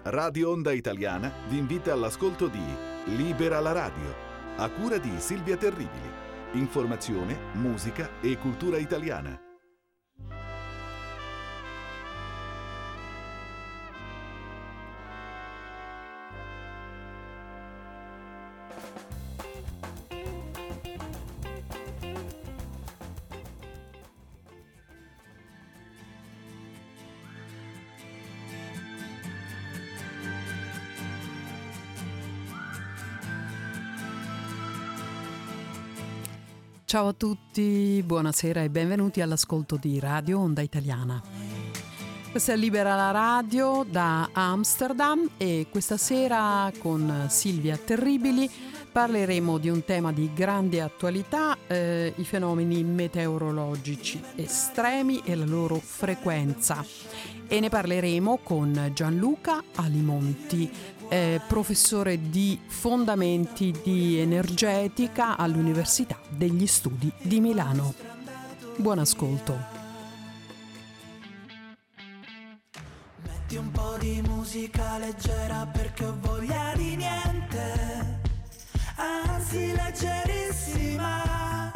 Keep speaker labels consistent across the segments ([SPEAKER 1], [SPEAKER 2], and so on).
[SPEAKER 1] Radio Onda Italiana vi invita all'ascolto di Libera la radio, a cura di Silvia Terribili. Informazione, musica e cultura italiana.
[SPEAKER 2] Ciao a tutti, buonasera e benvenuti all'ascolto di Radio Onda Italiana. Questa è Libera la radio da Amsterdam e questa sera con Silvia Terribili parleremo di un tema di grande attualità, i fenomeni meteorologici estremi e la loro frequenza. E ne parleremo con Gianluca Alimonti, professore di fondamenti di energetica all'Università degli Studi di Milano. Buon ascolto.
[SPEAKER 3] Metti un po' di musica leggera perché ho voglia di niente, anzi leggerissima,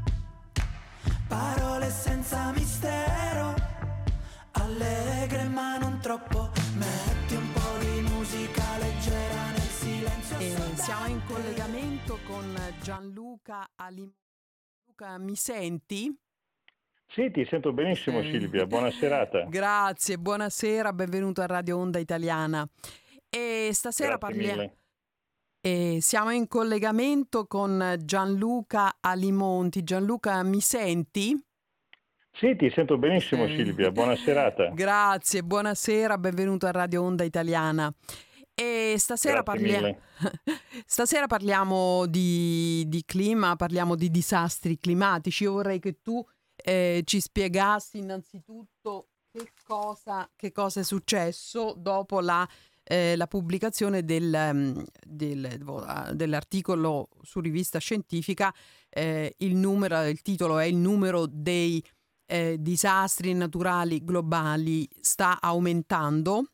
[SPEAKER 3] parole senza mistero, allegre ma non troppo. Metti un po' di musica leggera nel silenzio.
[SPEAKER 2] Siamo in collegamento con Gianluca Alimonti. Gianluca, mi senti?
[SPEAKER 4] Sì, ti sento benissimo Silvia, buona serata.
[SPEAKER 2] Grazie, buonasera, benvenuto a Radio Onda Italiana. E stasera siamo in collegamento con Gianluca Alimonti. Gianluca, mi senti?
[SPEAKER 4] Sì, ti sento benissimo Silvia, buona serata.
[SPEAKER 2] Grazie, buonasera, benvenuto a Radio Onda Italiana. E stasera parliamo di clima, parliamo di disastri climatici. Io vorrei che tu ci spiegassi innanzitutto che cosa è successo dopo la pubblicazione dell'articolo su rivista scientifica. Il titolo è: il numero dei disastri naturali globali sta aumentando.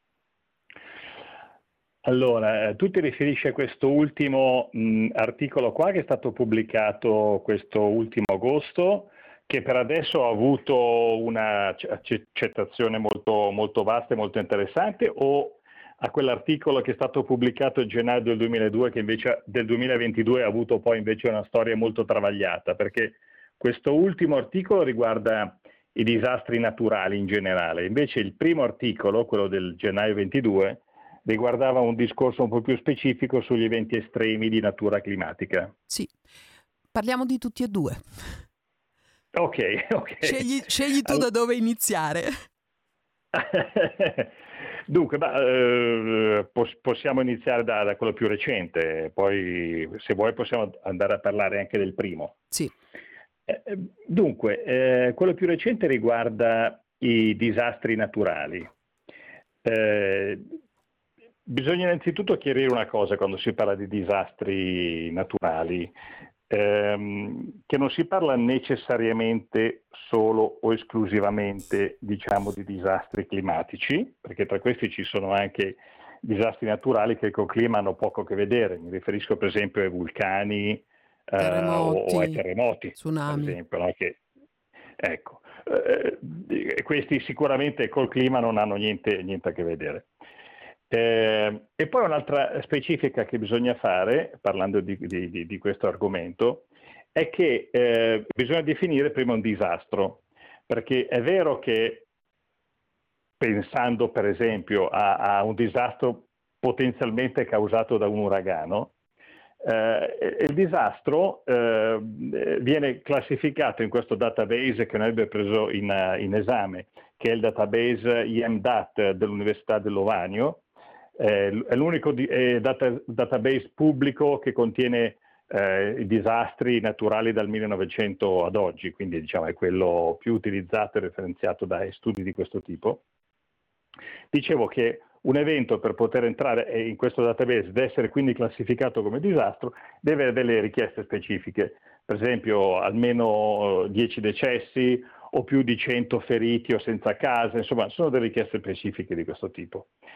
[SPEAKER 4] Allora, tu ti riferisci a questo ultimo articolo qua che è stato pubblicato questo ultimo agosto, che per adesso ha avuto una accettazione molto, molto vasta e molto interessante, o a quell'articolo che è stato pubblicato a gennaio del 2002 che invece del 2022 ha avuto poi invece una storia molto travagliata? Perché questo ultimo articolo riguarda i disastri naturali in generale, invece il primo articolo, quello del gennaio 22, riguardava un discorso un po' più specifico sugli eventi estremi di natura climatica.
[SPEAKER 2] Sì, parliamo di tutti e due.
[SPEAKER 4] Ok.
[SPEAKER 2] Scegli tu da dove iniziare.
[SPEAKER 4] Dunque, possiamo iniziare da quello più recente, poi se vuoi possiamo andare a parlare anche del primo.
[SPEAKER 2] Sì.
[SPEAKER 4] Dunque, quello più recente riguarda i disastri naturali. Bisogna innanzitutto chiarire una cosa quando si parla di disastri naturali, che non si parla necessariamente solo o esclusivamente, diciamo, di disastri climatici, perché tra questi ci sono anche disastri naturali che col clima hanno poco a che vedere. Mi riferisco per esempio ai vulcani o ai terremoti,
[SPEAKER 2] tsunami.
[SPEAKER 4] per esempio, no? Questi sicuramente col clima non hanno niente a che vedere. E poi un'altra specifica che bisogna fare, parlando di questo argomento, è che bisogna definire prima un disastro, perché è vero che pensando per esempio a un disastro potenzialmente causato da un uragano, il disastro viene classificato in questo database che noi abbiamo preso in esame, che è il database IMDAT dell'Università dell'Ovanio. È l'unico database pubblico che contiene i disastri naturali dal 1900 ad oggi, quindi diciamo è quello più utilizzato e referenziato dai studi di questo tipo. Dicevo che un evento, per poter entrare in questo database ed essere quindi classificato come disastro, deve avere delle richieste specifiche, per esempio almeno 10 decessi o più di 100 feriti o senza casa, insomma sono delle richieste specifiche di questo tipo.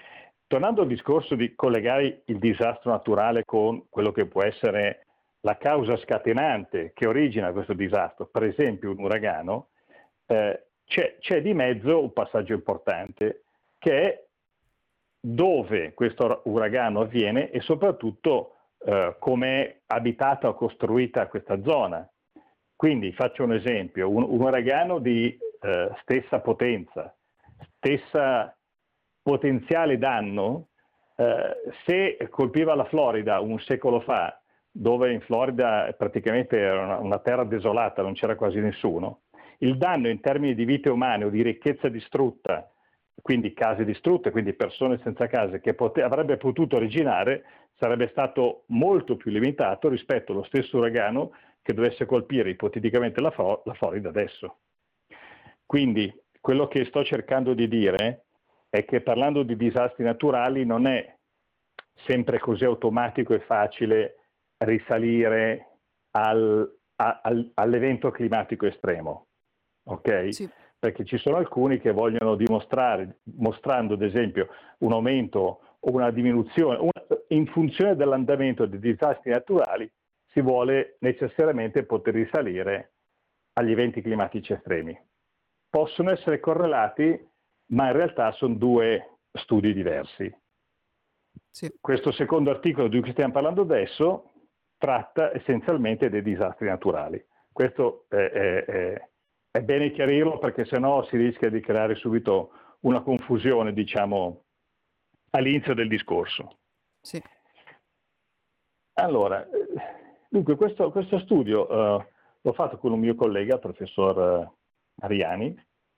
[SPEAKER 4] tornando al discorso di collegare il disastro naturale con quello che può essere la causa scatenante che origina questo disastro, per esempio un uragano, c'è di mezzo un passaggio importante, che è dove questo uragano avviene e soprattutto come è abitata o costruita questa zona. Quindi faccio un esempio, un uragano di stessa potenza, stessa potenziale danno, se colpiva la Florida un secolo fa, dove in Florida praticamente era una terra desolata, non c'era quasi nessuno, il danno in termini di vite umane o di ricchezza distrutta, quindi case distrutte, quindi persone senza case, che avrebbe potuto originare, sarebbe stato molto più limitato rispetto allo stesso uragano che dovesse colpire ipoteticamente la Florida adesso. Quindi quello che sto cercando di dire è che parlando di disastri naturali non è sempre così automatico e facile risalire all'evento climatico estremo, ok?
[SPEAKER 2] Sì.
[SPEAKER 4] Perché ci sono alcuni che vogliono dimostrare, mostrando ad esempio un aumento o una diminuzione, in funzione dell'andamento dei disastri naturali, si vuole necessariamente poter risalire agli eventi climatici estremi. Possono essere correlati, ma in realtà sono due studi diversi.
[SPEAKER 2] Sì.
[SPEAKER 4] Questo secondo articolo di cui stiamo parlando adesso tratta essenzialmente dei disastri naturali. Questo è bene chiarirlo, perché sennò si rischia di creare subito una confusione, diciamo, all'inizio del discorso.
[SPEAKER 2] Sì.
[SPEAKER 4] Allora, dunque questo studio l'ho fatto con un mio collega, il professor Ariani,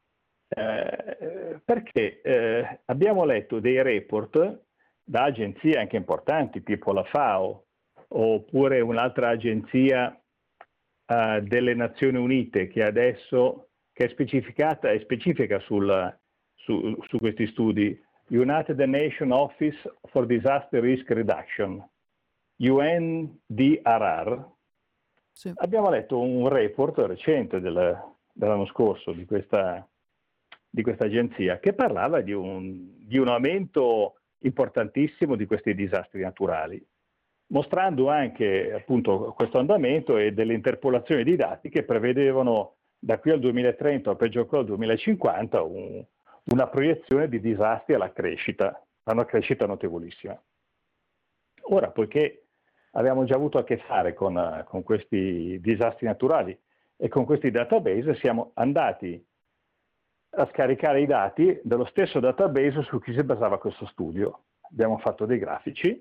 [SPEAKER 4] perché abbiamo letto dei report da agenzie anche importanti, tipo la FAO, oppure un'altra agenzia delle Nazioni Unite che adesso è specifica su questi studi, United Nations Office for Disaster Risk Reduction, UNDRR.
[SPEAKER 2] Sì.
[SPEAKER 4] Abbiamo letto un report recente dell'anno scorso di questa agenzia, che parlava di un aumento importantissimo di questi disastri naturali, mostrando anche appunto questo andamento e delle interpolazioni di dati che prevedevano da qui al 2030 o peggio ancora al 2050 una proiezione di disastri alla crescita, a una crescita notevolissima. Ora, poiché abbiamo già avuto a che fare con questi disastri naturali e con questi database, siamo andati a scaricare i dati dello stesso database su cui si basava questo studio. Abbiamo fatto dei grafici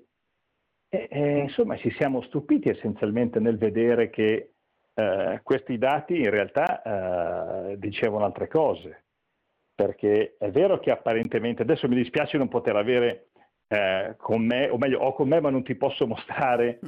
[SPEAKER 4] e insomma ci siamo stupiti essenzialmente nel vedere che questi dati in realtà dicevano altre cose, perché è vero che apparentemente, adesso mi dispiace non poter avere con me, o meglio ho con me ma non ti posso mostrare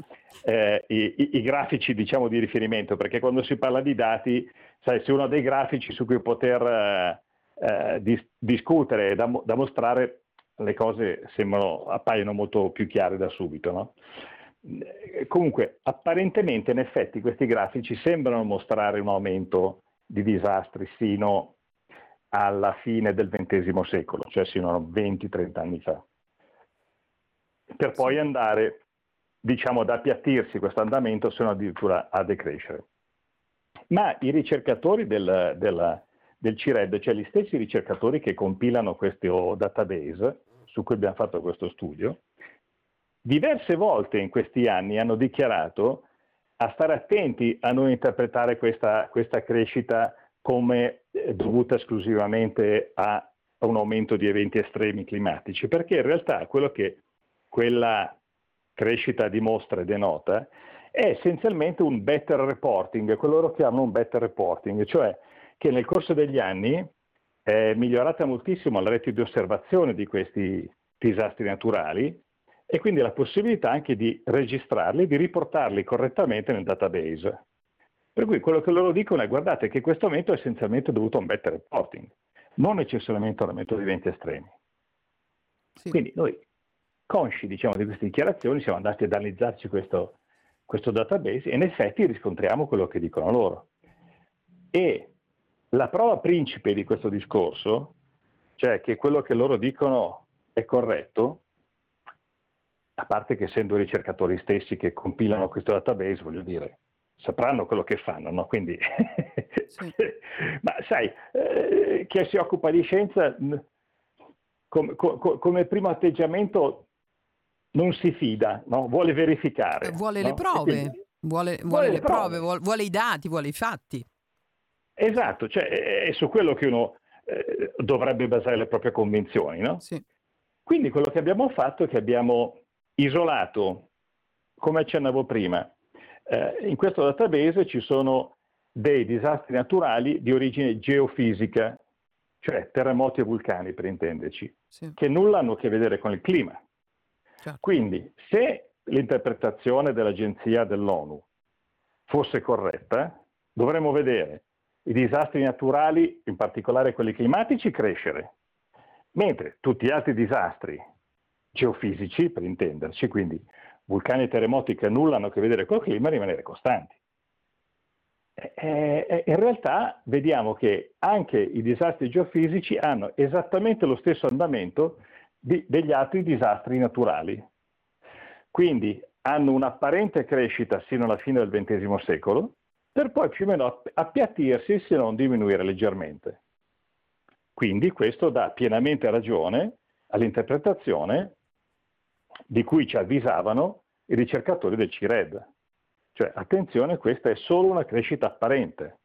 [SPEAKER 4] i grafici, diciamo, di riferimento, perché quando si parla di dati, sai, se uno ha dei grafici su cui poter discutere e da mostrare, le cose appaiono molto più chiare da subito, no? Comunque, apparentemente, in effetti, questi grafici sembrano mostrare un aumento di disastri sino alla fine del XX secolo, cioè sino a 20-30 anni fa, per poi andare, diciamo, ad appiattirsi questo andamento, se non addirittura a decrescere. Ma i ricercatori del CIRED, cioè gli stessi ricercatori che compilano questo database su cui abbiamo fatto questo studio, diverse volte in questi anni hanno dichiarato a stare attenti a non interpretare questa crescita come dovuta esclusivamente a un aumento di eventi estremi climatici, perché in realtà quello che quella crescita dimostra e denota è essenzialmente un better reporting, quello loro chiamano un better reporting, cioè che nel corso degli anni è migliorata moltissimo la rete di osservazione di questi disastri naturali e quindi la possibilità anche di registrarli, di riportarli correttamente nel database. Per cui quello che loro dicono è: guardate che questo aumento è essenzialmente dovuto a un better reporting, non necessariamente a un aumento di eventi estremi.
[SPEAKER 2] Sì.
[SPEAKER 4] Quindi noi, consci, diciamo, di queste dichiarazioni, siamo andati ad analizzarci questo database e in effetti riscontriamo quello che dicono loro. E la prova principe di questo discorso, cioè che quello che loro dicono è corretto, a parte che essendo i ricercatori stessi che compilano questo database, voglio dire, sapranno quello che fanno, no? Quindi,
[SPEAKER 2] Sì.
[SPEAKER 4] ma sai, chi si occupa di scienza come primo atteggiamento non si fida, no? Vuole verificare.
[SPEAKER 2] Vuole le
[SPEAKER 4] No?
[SPEAKER 2] prove, vuole
[SPEAKER 4] Vuole le
[SPEAKER 2] le prove,
[SPEAKER 4] prove.
[SPEAKER 2] vuole i dati, vuole i fatti.
[SPEAKER 4] Esatto, cioè è su quello che uno dovrebbe basare le proprie convinzioni, no?
[SPEAKER 2] Sì.
[SPEAKER 4] Quindi quello che abbiamo fatto è che abbiamo isolato, come accennavo prima, in questo database ci sono dei disastri naturali di origine geofisica, cioè terremoti e vulcani per intenderci,
[SPEAKER 2] Sì.
[SPEAKER 4] che nulla hanno a che vedere con il clima.
[SPEAKER 2] Certo.
[SPEAKER 4] Quindi se l'interpretazione dell'agenzia dell'ONU fosse corretta, dovremmo vedere i disastri naturali, in particolare quelli climatici, crescere, mentre tutti gli altri disastri geofisici, per intenderci, quindi vulcani e terremoti che nulla hanno a che vedere col clima, rimanere costanti. In realtà vediamo che anche i disastri geofisici hanno esattamente lo stesso andamento degli altri disastri naturali. Quindi hanno un'apparente crescita sino alla fine del XX secolo, per poi più o meno appiattirsi se non diminuire leggermente. Quindi questo dà pienamente ragione all'interpretazione di cui ci avvisavano i ricercatori del CIRED. Cioè, attenzione, questa è solo una crescita apparente.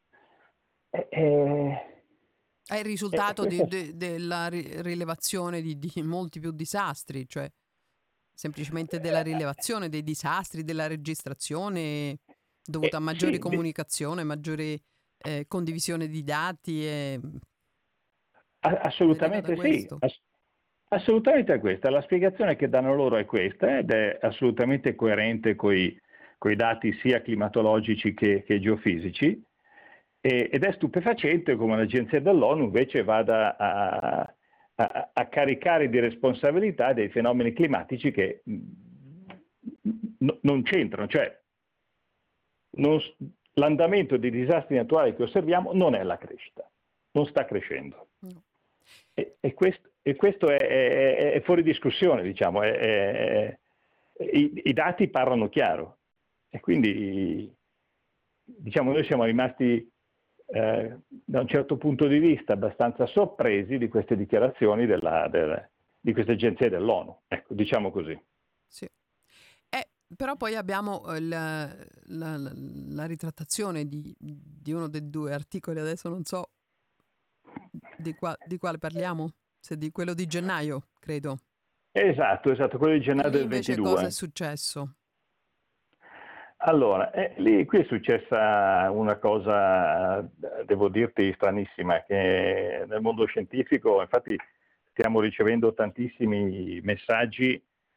[SPEAKER 2] È il risultato
[SPEAKER 4] Questo...
[SPEAKER 2] della rilevazione di molti più disastri, cioè semplicemente della rilevazione dei disastri, della registrazione dovuta a maggiore comunicazione, maggiore condivisione di dati.
[SPEAKER 4] Assolutamente sì, assolutamente è questa. La spiegazione che danno loro è questa ed è assolutamente coerente con i dati sia climatologici che geofisici ed è stupefacente come l'agenzia dell'ONU invece vada a caricare di responsabilità dei fenomeni climatici che non c'entrano, cioè l'andamento dei disastri naturali che osserviamo non è la crescita, non sta crescendo.
[SPEAKER 2] No.
[SPEAKER 4] E questo è fuori discussione, diciamo, i dati parlano chiaro e quindi diciamo noi siamo rimasti da un certo punto di vista abbastanza sorpresi di queste dichiarazioni di queste agenzie dell'ONU, ecco, diciamo così.
[SPEAKER 2] Sì. Però poi abbiamo la ritrattazione di uno dei due articoli, adesso non so di quale parliamo, se di quello di gennaio, credo.
[SPEAKER 4] Esatto, quello di gennaio
[SPEAKER 2] Lì
[SPEAKER 4] del
[SPEAKER 2] invece
[SPEAKER 4] 22.
[SPEAKER 2] cosa è successo?
[SPEAKER 4] Allora, qui è successa una cosa, devo dirti, stranissima, che nel mondo scientifico, infatti, stiamo ricevendo tantissimi messaggi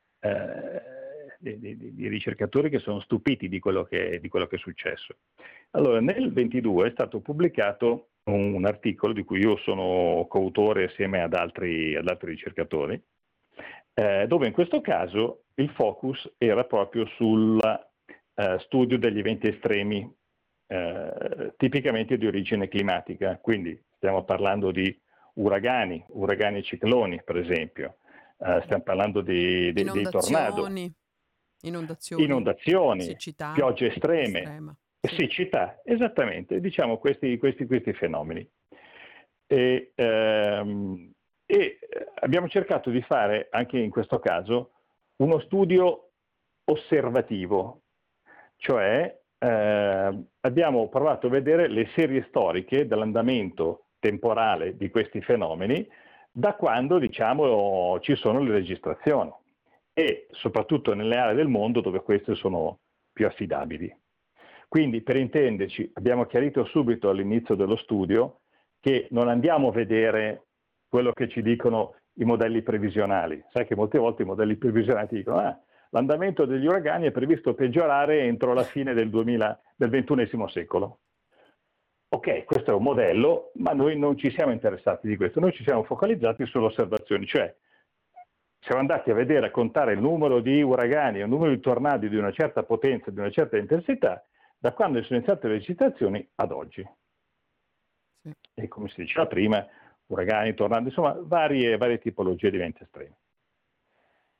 [SPEAKER 4] di ricercatori che sono stupiti di quello che è successo. Allora, nel 22 è stato pubblicato un articolo di cui io sono coautore assieme ad altri ricercatori, dove in questo caso il focus era proprio sul studio degli eventi estremi tipicamente di origine climatica, quindi stiamo parlando di uragani e cicloni per esempio, stiamo parlando dei tornado, inondazioni,
[SPEAKER 2] siccità,
[SPEAKER 4] piogge estreme,
[SPEAKER 2] estrema, sì.
[SPEAKER 4] siccità, esattamente, diciamo questi fenomeni. E abbiamo cercato di fare anche in questo caso uno studio osservativo, cioè abbiamo provato a vedere le serie storiche dell'andamento temporale di questi fenomeni da quando, diciamo, ci sono le registrazioni e soprattutto nelle aree del mondo dove queste sono più affidabili. Quindi, per intenderci, abbiamo chiarito subito all'inizio dello studio che non andiamo a vedere quello che ci dicono i modelli previsionali. Sai che molte volte i modelli previsionali ti dicono l'andamento degli uragani è previsto peggiorare entro la fine del XXI secolo. Ok, questo è un modello, ma noi non ci siamo interessati di questo, noi ci siamo focalizzati sulle osservazioni, cioè siamo andati a vedere, a contare il numero di uragani e il numero di tornadi di una certa potenza, di una certa intensità, da quando sono iniziate le registrazioni ad oggi. Sì. E come si diceva prima, uragani, tornadi, insomma varie tipologie di eventi estremi.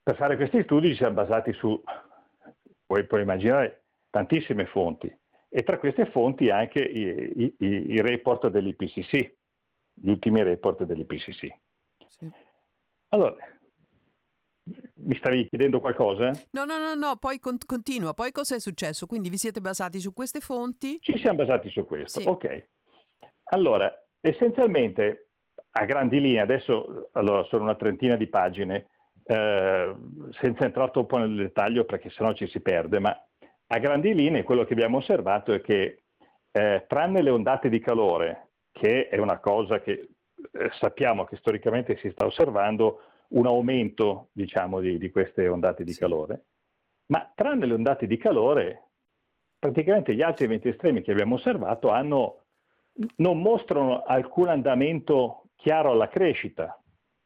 [SPEAKER 4] Per fare questi studi ci siamo basati su, puoi immaginare, tantissime fonti, e tra queste fonti anche i report dell'IPCC, gli ultimi report dell'IPCC.
[SPEAKER 2] Sì.
[SPEAKER 4] Allora, mi stavi chiedendo qualcosa?
[SPEAKER 2] No, poi continua. Poi cosa è successo? Quindi vi siete basati su queste fonti?
[SPEAKER 4] Ci siamo basati su questo,
[SPEAKER 2] Sì.
[SPEAKER 4] ok. Allora, essenzialmente, a grandi linee, adesso sono una trentina di pagine, senza entrare troppo nel dettaglio perché sennò ci si perde, ma a grandi linee quello che abbiamo osservato è che tranne le ondate di calore, che è una cosa che sappiamo che storicamente si sta osservando, un aumento, diciamo, di queste ondate di calore, ma tranne le ondate di calore, praticamente gli altri eventi estremi che abbiamo osservato non mostrano alcun andamento chiaro alla crescita.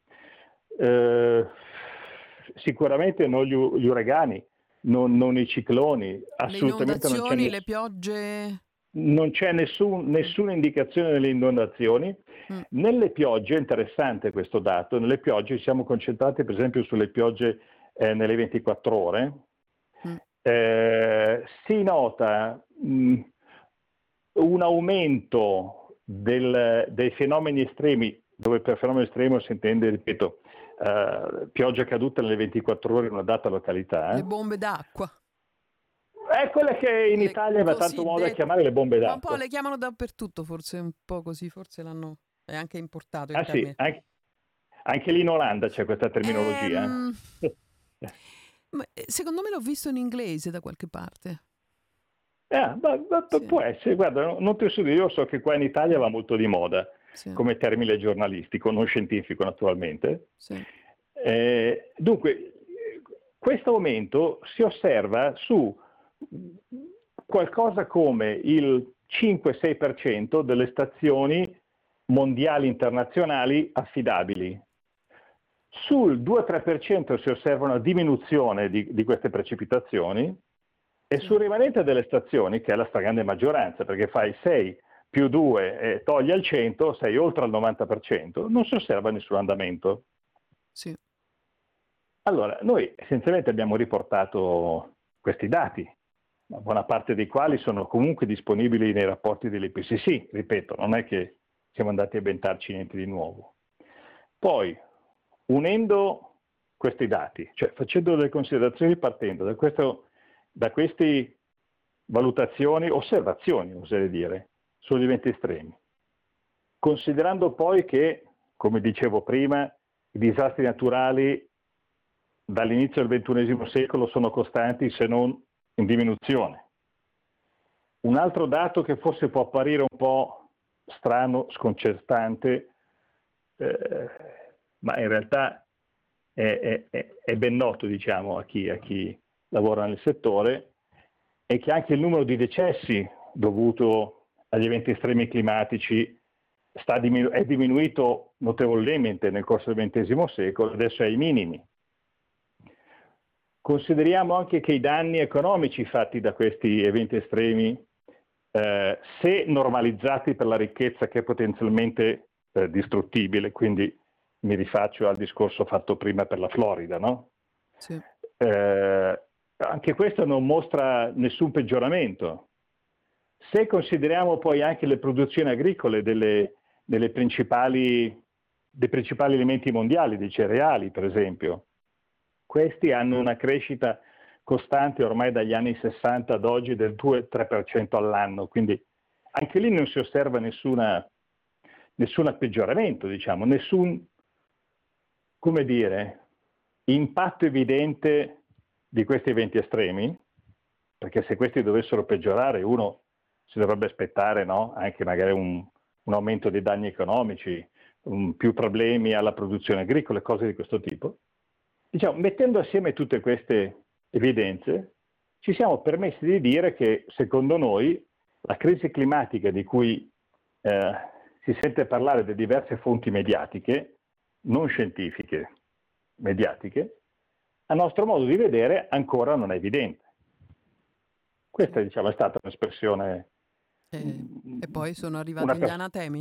[SPEAKER 4] Sicuramente non gli uragani, non i cicloni, assolutamente
[SPEAKER 2] le inondazioni, le piogge.
[SPEAKER 4] Non c'è nessuna indicazione delle inondazioni. Nelle piogge, interessante questo dato, nelle piogge ci siamo concentrati per esempio sulle piogge nelle 24 ore. Si nota un aumento dei fenomeni estremi, dove per fenomeno estremo si intende, ripeto, pioggia caduta nelle 24 ore in una data località.
[SPEAKER 2] Le bombe d'acqua.
[SPEAKER 4] È quelle che in Italia va tanto modo a chiamare le bombe d'acqua.
[SPEAKER 2] Ma un po' le chiamano dappertutto, forse un po' così, forse l'hanno è anche importato il
[SPEAKER 4] termine.
[SPEAKER 2] Sì,
[SPEAKER 4] anche lì in Olanda c'è questa terminologia.
[SPEAKER 2] Secondo me l'ho visto in inglese da qualche parte.
[SPEAKER 4] Sì. Può essere, guarda, non ti so dire, io so che qua in Italia va molto di moda, come termine giornalistico, non scientifico naturalmente.
[SPEAKER 2] Sì.
[SPEAKER 4] Dunque, questo aumento si osserva su qualcosa come il 5-6% delle stazioni mondiali internazionali affidabili. Sul 2-3% si osserva una diminuzione di queste precipitazioni e sul rimanente delle stazioni, che è la stragrande maggioranza, perché fai 6 più 2 e togli al 100, sei oltre al 90%, non si osserva nessun andamento.
[SPEAKER 2] Sì.
[SPEAKER 4] Allora, noi essenzialmente abbiamo riportato questi dati, una buona parte dei quali sono comunque disponibili nei rapporti dell'IPCC, ripeto, non è che siamo andati a inventarci niente di nuovo. Poi, unendo questi dati, cioè facendo delle considerazioni partendo da queste valutazioni, osservazioni, oserei dire, sugli eventi estremi, considerando poi che, come dicevo prima, i disastri naturali dall'inizio del XXI secolo sono costanti se non in diminuzione. Un altro dato che forse può apparire un po' strano, sconcertante, ma in realtà è ben noto, diciamo, a chi lavora nel settore, è che anche il numero di decessi dovuto agli eventi estremi climatici è diminuito notevolmente nel corso del XX secolo, adesso è ai minimi. Consideriamo anche che i danni economici fatti da questi eventi estremi, se normalizzati per la ricchezza che è potenzialmente distruttibile, quindi mi rifaccio al discorso fatto prima per la Florida, no?
[SPEAKER 2] Sì.
[SPEAKER 4] Anche questo non mostra nessun peggioramento. Se consideriamo poi anche le produzioni agricole dei principali alimenti mondiali, dei cereali per esempio, questi hanno una crescita costante ormai dagli anni 60 ad oggi del 2-3% all'anno, quindi anche lì non si osserva nessun peggioramento, diciamo, nessun, come dire, impatto evidente di questi eventi estremi, perché se questi dovessero peggiorare uno si dovrebbe aspettare, no? Anche magari un aumento dei danni economici, più problemi alla produzione agricola, cose di questo tipo. Diciamo, mettendo assieme tutte queste evidenze, ci siamo permessi di dire che, secondo noi, la crisi climatica di cui si sente parlare da diverse fonti mediatiche, non scientifiche, mediatiche, a nostro modo di vedere ancora non è evidente. Questa, diciamo, è stata un'espressione...
[SPEAKER 2] E poi sono arrivati gli anatemi.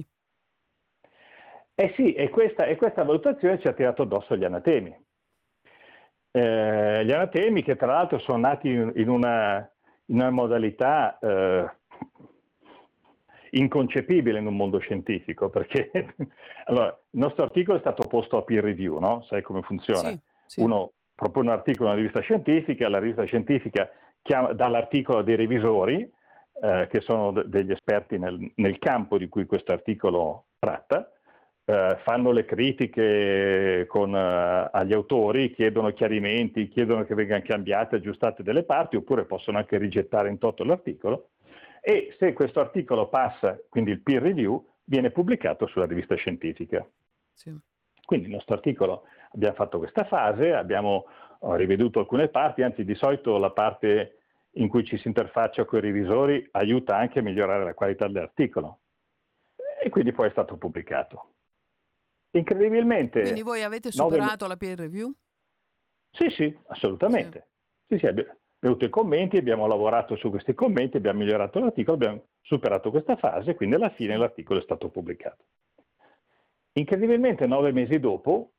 [SPEAKER 4] Sì, e questa valutazione ci ha tirato addosso gli anatemi. Gli anatemi che tra l'altro sono nati in una modalità inconcepibile in un mondo scientifico, perché allora, il nostro articolo è stato posto a peer review, no? Sai come funziona?
[SPEAKER 2] Sì, sì.
[SPEAKER 4] Uno propone un articolo a una rivista scientifica, la rivista scientifica dà l'articolo a dei revisori, che sono degli esperti nel campo di cui questo articolo tratta, fanno le critiche agli autori, chiedono chiarimenti, chiedono che vengano cambiate, aggiustate delle parti, oppure possono anche rigettare in toto l'articolo. E se questo articolo passa, quindi il peer review, viene pubblicato sulla rivista scientifica.
[SPEAKER 2] Sì.
[SPEAKER 4] Quindi il nostro articolo, abbiamo fatto questa fase, abbiamo riveduto alcune parti, anzi di solito la parte in cui ci si interfaccia con i revisori aiuta anche a migliorare la qualità dell'articolo. E quindi poi è stato pubblicato. Incredibilmente...
[SPEAKER 2] Quindi voi avete superato la peer review?
[SPEAKER 4] Sì, assolutamente. Sì, abbiamo avuto i commenti, abbiamo lavorato su questi commenti, abbiamo migliorato l'articolo, abbiamo superato questa fase, quindi alla fine l'articolo è stato pubblicato. Incredibilmente 9 mesi dopo,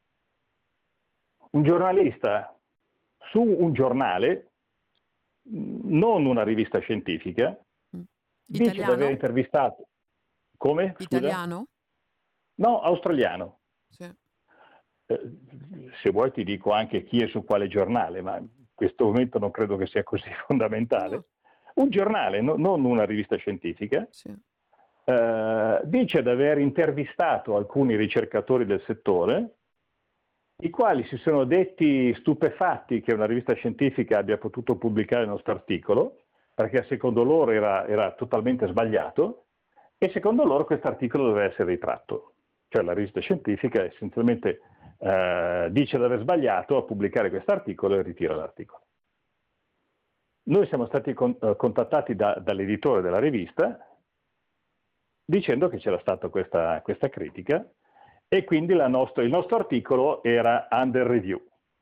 [SPEAKER 4] un giornalista su un giornale, non una rivista scientifica, dice di aver intervistato... Come? Scusa?
[SPEAKER 2] Italiano?
[SPEAKER 4] No, australiano.
[SPEAKER 2] Sì.
[SPEAKER 4] Se vuoi ti dico anche chi è su quale giornale, ma in questo momento non credo che sia così fondamentale.
[SPEAKER 2] No.
[SPEAKER 4] Un giornale, non una rivista scientifica,
[SPEAKER 2] sì.
[SPEAKER 4] Dice di aver intervistato alcuni ricercatori del settore, i quali si sono detti stupefatti che una rivista scientifica abbia potuto pubblicare il nostro articolo, perché secondo loro era totalmente sbagliato, e secondo loro questo articolo doveva essere ritratto. Cioè la rivista scientifica essenzialmente dice di aver sbagliato a pubblicare questo articolo e ritira l'articolo. Noi siamo stati contattati dall'editore della rivista dicendo che c'era stata questa critica e quindi il nostro articolo era under review,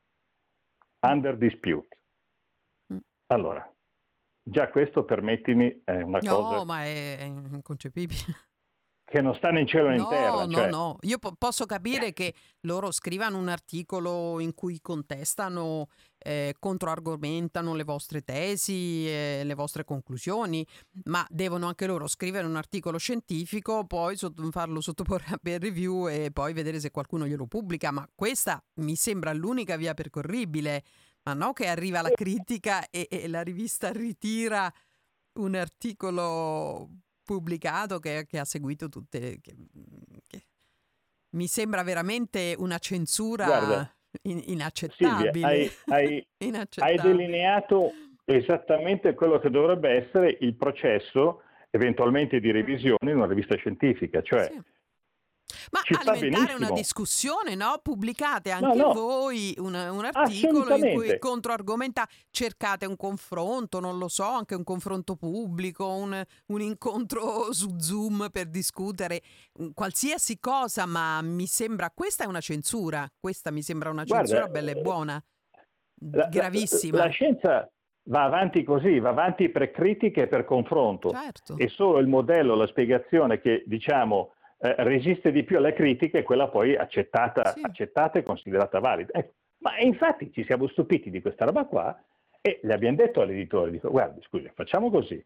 [SPEAKER 4] under dispute. Allora, già questo, permettimi, è una cosa...
[SPEAKER 2] No, ma è inconcepibile.
[SPEAKER 4] Che non sta né in cielo né in terra.
[SPEAKER 2] No. Io posso capire che loro scrivano un articolo in cui contestano, controargomentano le vostre tesi, le vostre conclusioni, ma devono anche loro scrivere un articolo scientifico, poi farlo sottoporre a peer review e poi vedere se qualcuno glielo pubblica. Ma questa mi sembra l'unica via percorribile, ma no che arriva la critica e la rivista ritira un articolo pubblicato che ha seguito tutte che mi sembra veramente una censura inaccettabile.
[SPEAKER 4] Silvia, hai delineato esattamente quello che dovrebbe essere il processo eventualmente di revisione in una rivista scientifica, cioè
[SPEAKER 2] sì. Ma alimentare una discussione, no? Pubblicate anche voi un articolo in cui controargomenta, cercate un confronto, non lo so, anche un confronto pubblico, un incontro su Zoom per discutere qualsiasi cosa, ma mi sembra, questa è una censura, censura bella e buona, gravissima.
[SPEAKER 4] La scienza va avanti così, va avanti per critiche e per confronto.
[SPEAKER 2] Certo.
[SPEAKER 4] E solo il modello, la spiegazione che diciamo resiste di più alle critiche, quella poi accettata e considerata valida. Ma infatti ci siamo stupiti di questa roba qua e gli abbiamo detto all'editore, dico, guardi, scusi, facciamo così,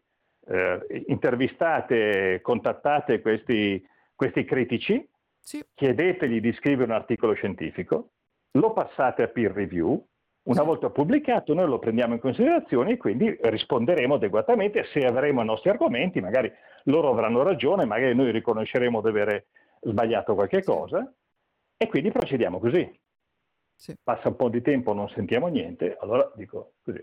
[SPEAKER 4] intervistate, contattate questi critici, chiedetegli di scrivere un articolo scientifico, lo passate a peer review, una volta pubblicato noi lo prendiamo in considerazione e quindi risponderemo adeguatamente se avremo i nostri argomenti, magari loro avranno ragione, magari noi riconosceremo di avere sbagliato qualche cosa e quindi procediamo così. Passa un po' di tempo, non sentiamo niente, allora dico così,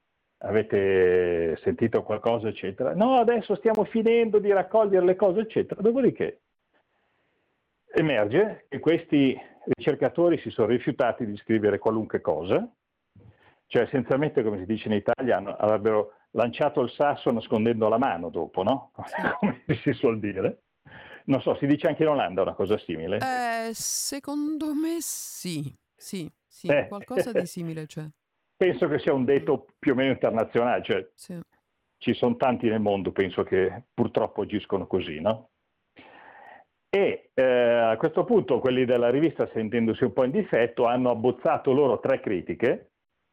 [SPEAKER 4] avete sentito qualcosa eccetera? No, adesso stiamo finendo di raccogliere le cose eccetera, dopodiché emerge che questi ricercatori si sono rifiutati di scrivere qualunque cosa, cioè essenzialmente, come si dice in Italia, avrebbero lanciato il sasso nascondendo la mano dopo, no? Come si suol dire. Non so, si dice anche in Olanda una cosa simile?
[SPEAKER 2] Secondo me sì, qualcosa di simile c'è.
[SPEAKER 4] Penso che sia un detto più o meno internazionale, cioè ci sono tanti nel mondo, penso che purtroppo agiscono così, no? E a questo punto quelli della rivista, sentendosi un po' in difetto, hanno abbozzato loro 3 critiche,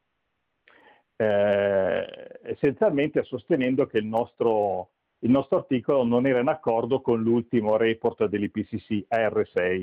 [SPEAKER 4] essenzialmente sostenendo che il nostro articolo non era in accordo con l'ultimo report dell'IPCC AR6,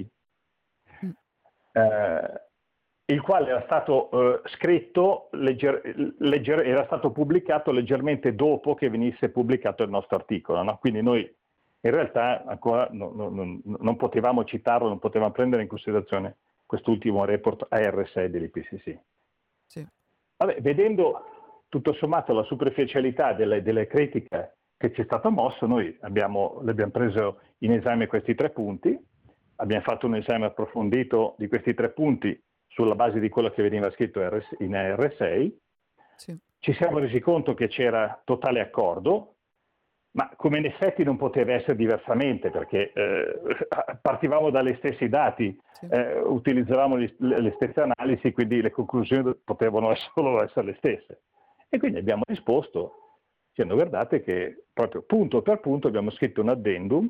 [SPEAKER 4] il quale era stato scritto, era stato pubblicato leggermente dopo che venisse pubblicato il nostro articolo, no? Quindi noi in realtà ancora non potevamo citarlo, non potevamo prendere in considerazione quest'ultimo report AR6 dell'IPCC.
[SPEAKER 2] Sì.
[SPEAKER 4] Vabbè, vedendo tutto sommato la superficialità delle critiche che ci è stata mossa, noi abbiamo preso in esame questi 3 punti, abbiamo fatto un esame approfondito di questi 3 punti sulla base di quello che veniva scritto in AR6,
[SPEAKER 2] Sì.
[SPEAKER 4] ci siamo resi conto che c'era totale accordo, ma come in effetti non poteva essere diversamente, perché partivamo dagli stessi dati,
[SPEAKER 2] Sì.
[SPEAKER 4] utilizzavamo le stesse analisi, quindi le conclusioni potevano solo essere le stesse. E quindi abbiamo risposto dicendo: guardate che proprio punto per punto abbiamo scritto un addendum,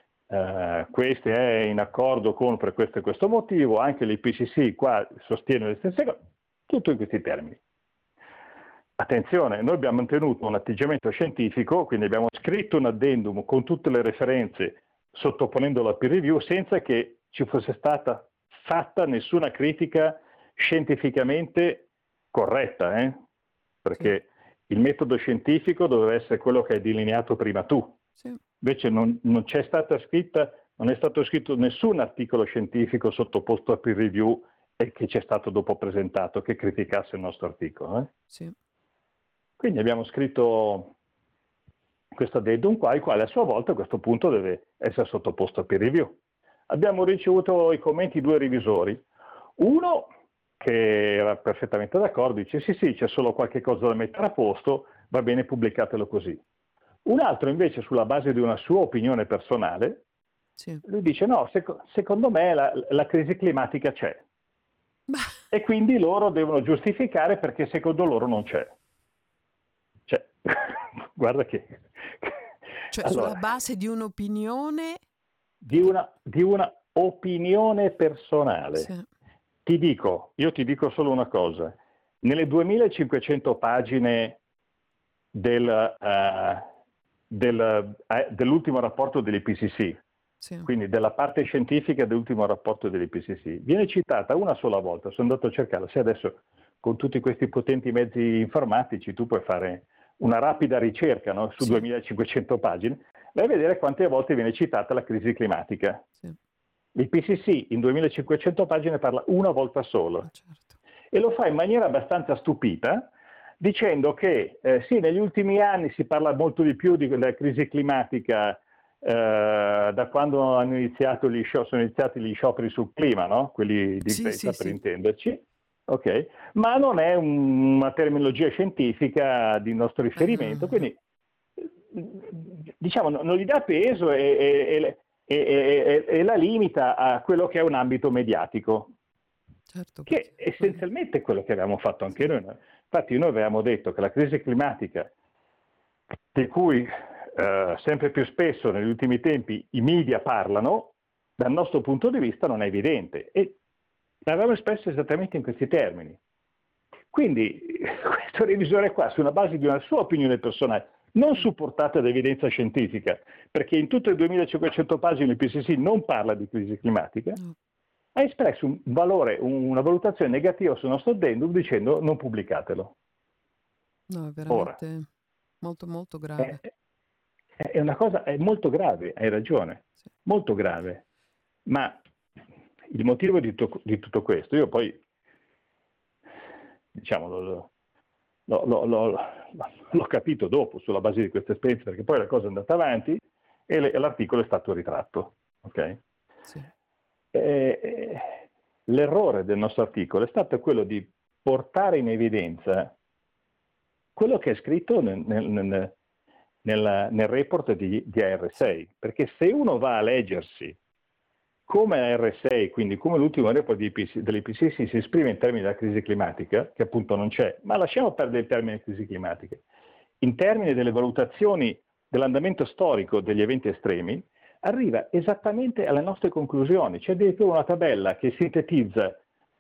[SPEAKER 4] questo è in accordo con per questo e questo motivo, anche l'IPCC qua sostiene le stesse cose, tutto in questi termini. Attenzione, noi abbiamo mantenuto un atteggiamento scientifico, quindi abbiamo scritto un addendum con tutte le referenze, sottoponendolo a peer review, senza che ci fosse stata fatta nessuna critica scientificamente corretta, perché il metodo scientifico doveva essere quello che hai delineato prima tu.
[SPEAKER 2] Sì.
[SPEAKER 4] Invece non è stato scritto nessun articolo scientifico sottoposto a peer review e che ci è stato dopo presentato che criticasse il nostro articolo.
[SPEAKER 2] Sì.
[SPEAKER 4] Quindi abbiamo scritto questo addendum qua, il quale a sua volta a questo punto deve essere sottoposto a peer review. Abbiamo ricevuto i commenti di 2 revisori. Uno che era perfettamente d'accordo, dice sì, c'è solo qualche cosa da mettere a posto, va bene, pubblicatelo così. Un altro invece, sulla base di una sua opinione personale,
[SPEAKER 2] Sì.
[SPEAKER 4] lui dice no, secondo me la crisi climatica c'è. E quindi loro devono giustificare perché secondo loro non c'è. Cioè, guarda che...
[SPEAKER 2] Cioè,
[SPEAKER 4] allora,
[SPEAKER 2] sulla base di un'opinione...
[SPEAKER 4] Di una opinione personale.
[SPEAKER 2] Sì.
[SPEAKER 4] Io ti dico solo una cosa. Nelle 2500 pagine dell'ultimo rapporto dell'IPCC,
[SPEAKER 2] Sì.
[SPEAKER 4] quindi della parte scientifica dell'ultimo rapporto dell'IPCC, viene citata una sola volta, sono andato a cercarla, se adesso con tutti questi potenti mezzi informatici tu puoi fare una rapida ricerca, no? Su 2500 pagine, vai a vedere quante volte viene citata la crisi climatica.
[SPEAKER 2] Sì.
[SPEAKER 4] L'IPCC in 2500 pagine parla una volta sola,
[SPEAKER 2] Certo.
[SPEAKER 4] e lo fa in maniera abbastanza stupita, dicendo che sì, negli ultimi anni si parla molto di più della crisi climatica da quando sono iniziati gli scioperi sul clima, no? Quelli di Greta, per intenderci, ok? Ma non è una terminologia scientifica di nostro riferimento, quindi diciamo non gli dà peso e la limita a quello che è un ambito mediatico.
[SPEAKER 2] Certo,
[SPEAKER 4] Che è essenzialmente quello che avevamo fatto anche noi. Infatti noi avevamo detto che la crisi climatica, di cui sempre più spesso negli ultimi tempi i media parlano, dal nostro punto di vista non è evidente, e l'avevamo espresso esattamente in questi termini. Quindi questo revisore qua, sulla base di una sua opinione personale, non supportata da evidenza scientifica, perché in tutte le 2500 pagine il PCC non parla di crisi climatica, ha espresso un valore, una valutazione negativa sul nostro addendum dicendo non pubblicatelo.
[SPEAKER 2] No, è veramente molto molto grave.
[SPEAKER 4] È una cosa, è molto grave, hai ragione, molto grave. Ma il motivo di tutto questo, io poi, diciamo, l'ho capito dopo, sulla base di questa esperienza, perché poi la cosa è andata avanti e l'articolo è stato ritratto. Ok?
[SPEAKER 2] Sì.
[SPEAKER 4] L'errore del nostro articolo è stato quello di portare in evidenza quello che è scritto nel report di AR6, perché se uno va a leggersi come AR6, quindi come l'ultimo report dell'IPCC si esprime in termini della crisi climatica, che appunto non c'è, ma lasciamo perdere il termine crisi climatica, in termini delle valutazioni dell'andamento storico degli eventi estremi, arriva esattamente alle nostre conclusioni. C'è addirittura una tabella che sintetizza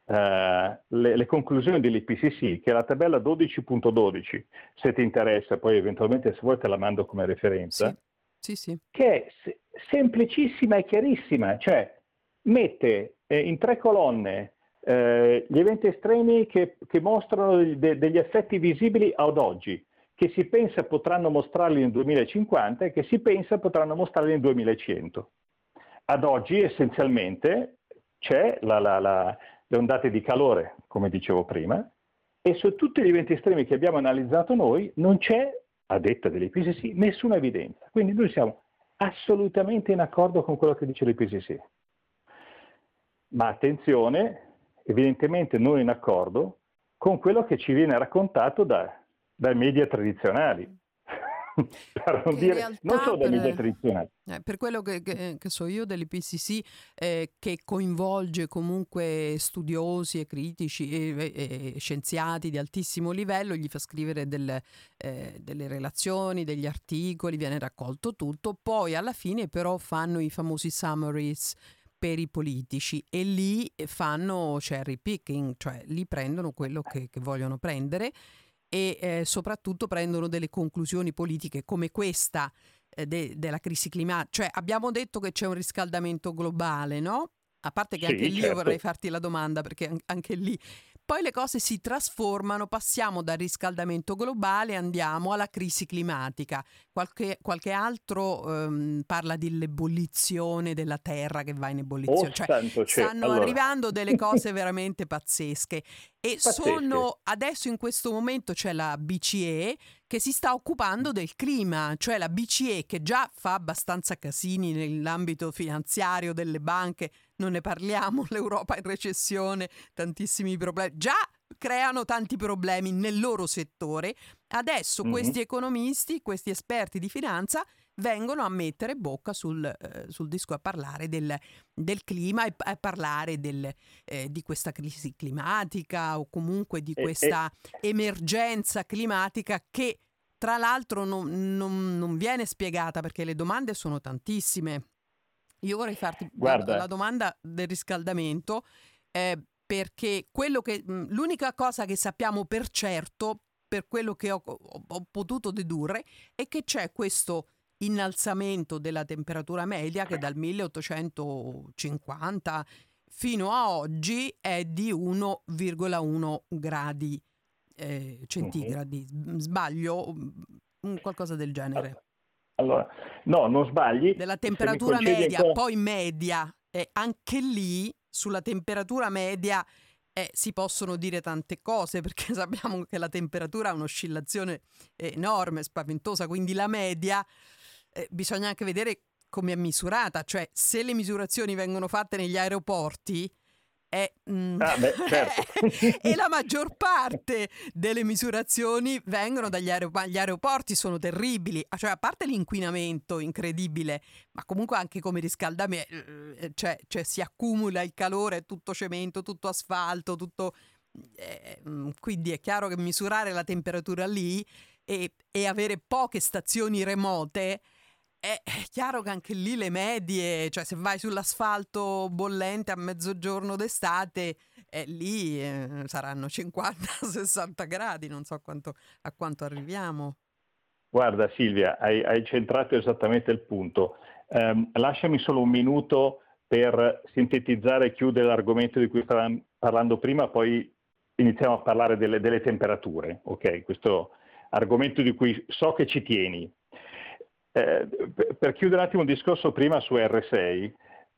[SPEAKER 4] le conclusioni dell'IPCC, che è la tabella 12.12, se ti interessa, poi eventualmente se vuoi te la mando come referenza,
[SPEAKER 2] sì.
[SPEAKER 4] Che è semplicissima e chiarissima, cioè mette in 3 colonne gli eventi estremi che mostrano degli effetti visibili ad oggi, che si pensa potranno mostrarli nel 2050 e che si pensa potranno mostrarli nel 2100. Ad oggi essenzialmente c'è le ondate di calore, come dicevo prima, e su tutti gli eventi estremi che abbiamo analizzato noi non c'è, a detta dell'IPCC, nessuna evidenza. Quindi noi siamo assolutamente in accordo con quello che dice l'IPCC. Ma attenzione, evidentemente non in accordo con quello che ci viene raccontato dai media tradizionali. Per non dire,
[SPEAKER 2] realtà,
[SPEAKER 4] non solo dai media tradizionali.
[SPEAKER 2] Per quello che so io dell'IPCC, che coinvolge comunque studiosi e critici e scienziati di altissimo livello, gli fa scrivere delle relazioni, degli articoli, viene raccolto tutto, poi alla fine però fanno i famosi summaries per i politici e lì fanno cherry picking, cioè lì prendono quello che vogliono prendere e soprattutto prendono delle conclusioni politiche come questa della crisi climatica. Cioè abbiamo detto che c'è un riscaldamento globale, no? A parte che anche lì
[SPEAKER 4] certo.
[SPEAKER 2] io vorrei farti la domanda, perché anche lì poi le cose si trasformano, passiamo dal riscaldamento globale, andiamo alla crisi climatica. Qualche altro parla dell'ebollizione della terra che va in ebollizione. Stanno arrivando delle cose veramente pazzesche. E adesso in questo momento c'è la BCE che si sta occupando del clima, cioè la BCE che già fa abbastanza casini nell'ambito finanziario delle banche, non ne parliamo, l'Europa in recessione, tantissimi problemi, già creano tanti problemi nel loro settore. Adesso questi economisti, questi esperti di finanza vengono a mettere bocca sul disco, a parlare del clima e a parlare di questa crisi climatica o comunque di questa emergenza climatica che tra l'altro non viene spiegata perché le domande sono tantissime. Io vorrei farti la domanda del riscaldamento perché l'unica cosa che sappiamo per certo, per quello che ho potuto dedurre, è che c'è questo innalzamento della temperatura media che dal 1850 fino a oggi è di 1,1 gradi centigradi. Sbaglio? Qualcosa del genere.
[SPEAKER 4] Allora, no, non sbagli.
[SPEAKER 2] Della temperatura media, poi media. Anche lì, sulla temperatura media, si possono dire tante cose, perché sappiamo che la temperatura ha un'oscillazione enorme, spaventosa, quindi la media bisogna anche vedere come è misurata, cioè se le misurazioni vengono fatte negli aeroporti
[SPEAKER 4] certo.
[SPEAKER 2] e la maggior parte delle misurazioni vengono dagli aeroporti. Gli aeroporti sono terribili, cioè a parte l'inquinamento incredibile, ma comunque anche come riscaldamento, cioè si accumula il calore, è tutto cemento, tutto asfalto, tutto quindi è chiaro che misurare la temperatura lì e avere poche stazioni remote è chiaro che anche lì le medie, cioè se vai sull'asfalto bollente a mezzogiorno d'estate, lì saranno 50-60 gradi, non so a quanto arriviamo.
[SPEAKER 4] Guarda Silvia, hai centrato esattamente il punto. Lasciami solo un minuto per sintetizzare e chiudere l'argomento di cui stavamo parlando prima, poi iniziamo a parlare delle temperature, ok? Questo argomento di cui so che ci tieni. Per chiudere un attimo un discorso prima su R6,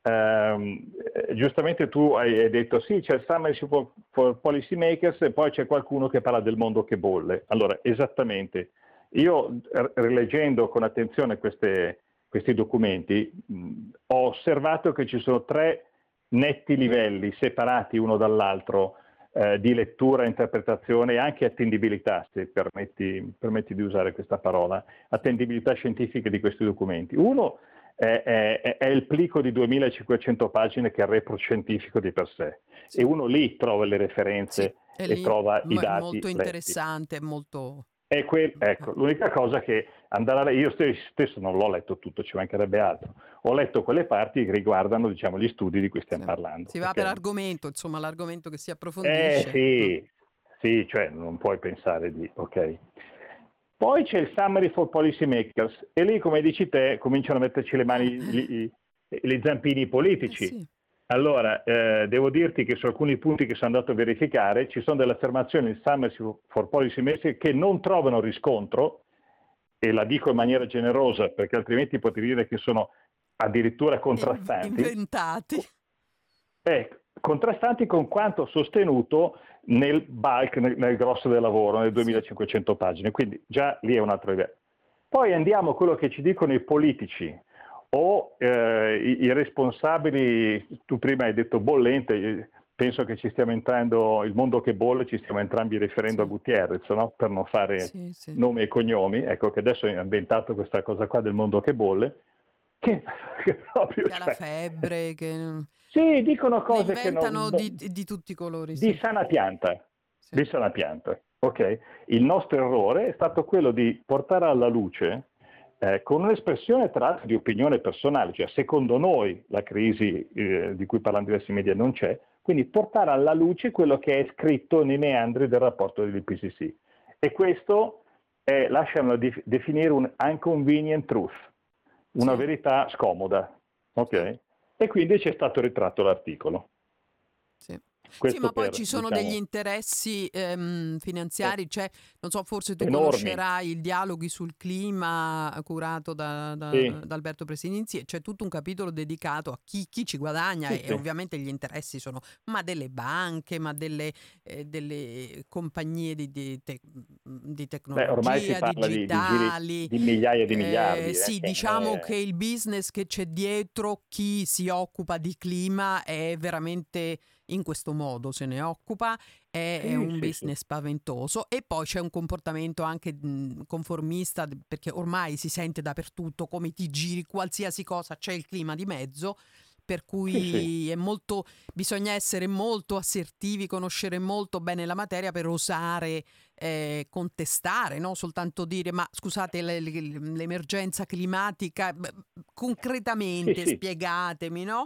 [SPEAKER 4] giustamente tu hai detto sì, c'è il Summer for Policy Makers e poi c'è qualcuno che parla del mondo che bolle. Allora, esattamente, io rileggendo con attenzione questi documenti ho osservato che ci sono 3 netti livelli separati uno dall'altro di lettura, interpretazione e anche attendibilità, se permetti di usare questa parola, attendibilità scientifica di questi documenti. Uno è il plico di 2500 pagine che è il report scientifico di per sé, sì. E uno lì trova le referenze e trova i dati.
[SPEAKER 2] Molto interessante, molto...
[SPEAKER 4] Ecco, l'unica cosa che io stesso non l'ho letto tutto, ci mancherebbe altro. Ho letto quelle parti che riguardano, diciamo, gli studi di cui stiamo parlando.
[SPEAKER 2] Si va per argomento, insomma, l'argomento che si approfondisce.
[SPEAKER 4] Sì, cioè non puoi pensare di... Ok. Poi c'è il Summary for Policy Makers e lì, come dici te, cominciano a metterci le mani, gli zampini politici.
[SPEAKER 2] Sì.
[SPEAKER 4] Allora, devo dirti che su alcuni punti che sono andato a verificare ci sono delle affermazioni in Summary for Policy Makers che non trovano riscontro, e la dico in maniera generosa perché altrimenti potrei dire che sono addirittura contrastanti.
[SPEAKER 2] Inventati.
[SPEAKER 4] Contrastanti con quanto sostenuto nel bulk, nel grosso del lavoro, nelle 2500 pagine, quindi già lì è un'altra idea. Poi andiamo a quello che ci dicono i politici o i responsabili. Tu prima hai detto bollente, penso che ci stiamo entrando, il mondo che bolle, ci stiamo entrambi riferendo a Gutierrez, no? Per non fare nomi e cognomi, ecco che adesso ha inventato questa cosa qua del mondo che bolle, che proprio...
[SPEAKER 2] Che ha la febbre, che...
[SPEAKER 4] Sì, dicono cose che
[SPEAKER 2] inventano di tutti i colori.
[SPEAKER 4] Di sana pianta, di sana pianta, ok? Il nostro errore è stato quello di portare alla luce, con un'espressione tra l'altro di opinione personale, cioè secondo noi la crisi di cui parlano diversi media non c'è, quindi portare alla luce quello che è scritto nei meandri del rapporto dell'IPCC. E questo lasciamo definire un inconvenient truth, una verità scomoda, ok? E quindi c'è stato ritratto l'articolo.
[SPEAKER 2] Sì, ma poi ci sono degli interessi finanziari, cioè, non so, forse tu conoscerai il Dialoghi sul clima curato da Alberto Presinizzi, e c'è tutto un capitolo dedicato a chi ci guadagna e ovviamente gli interessi sono ma delle banche, ma delle compagnie di tecnologia,
[SPEAKER 4] ormai si parla
[SPEAKER 2] digitali,
[SPEAKER 4] di migliaia di miliardi.
[SPEAKER 2] Sì, diciamo che il business che c'è dietro chi si occupa di clima è veramente... in questo modo se ne occupa, è un business spaventoso, e poi c'è un comportamento anche conformista, perché ormai si sente dappertutto, come ti giri qualsiasi cosa c'è il clima di mezzo, per cui è molto, bisogna essere molto assertivi, conoscere molto bene la materia per osare contestare, non soltanto dire ma scusate l'emergenza climatica concretamente spiegatemi, no?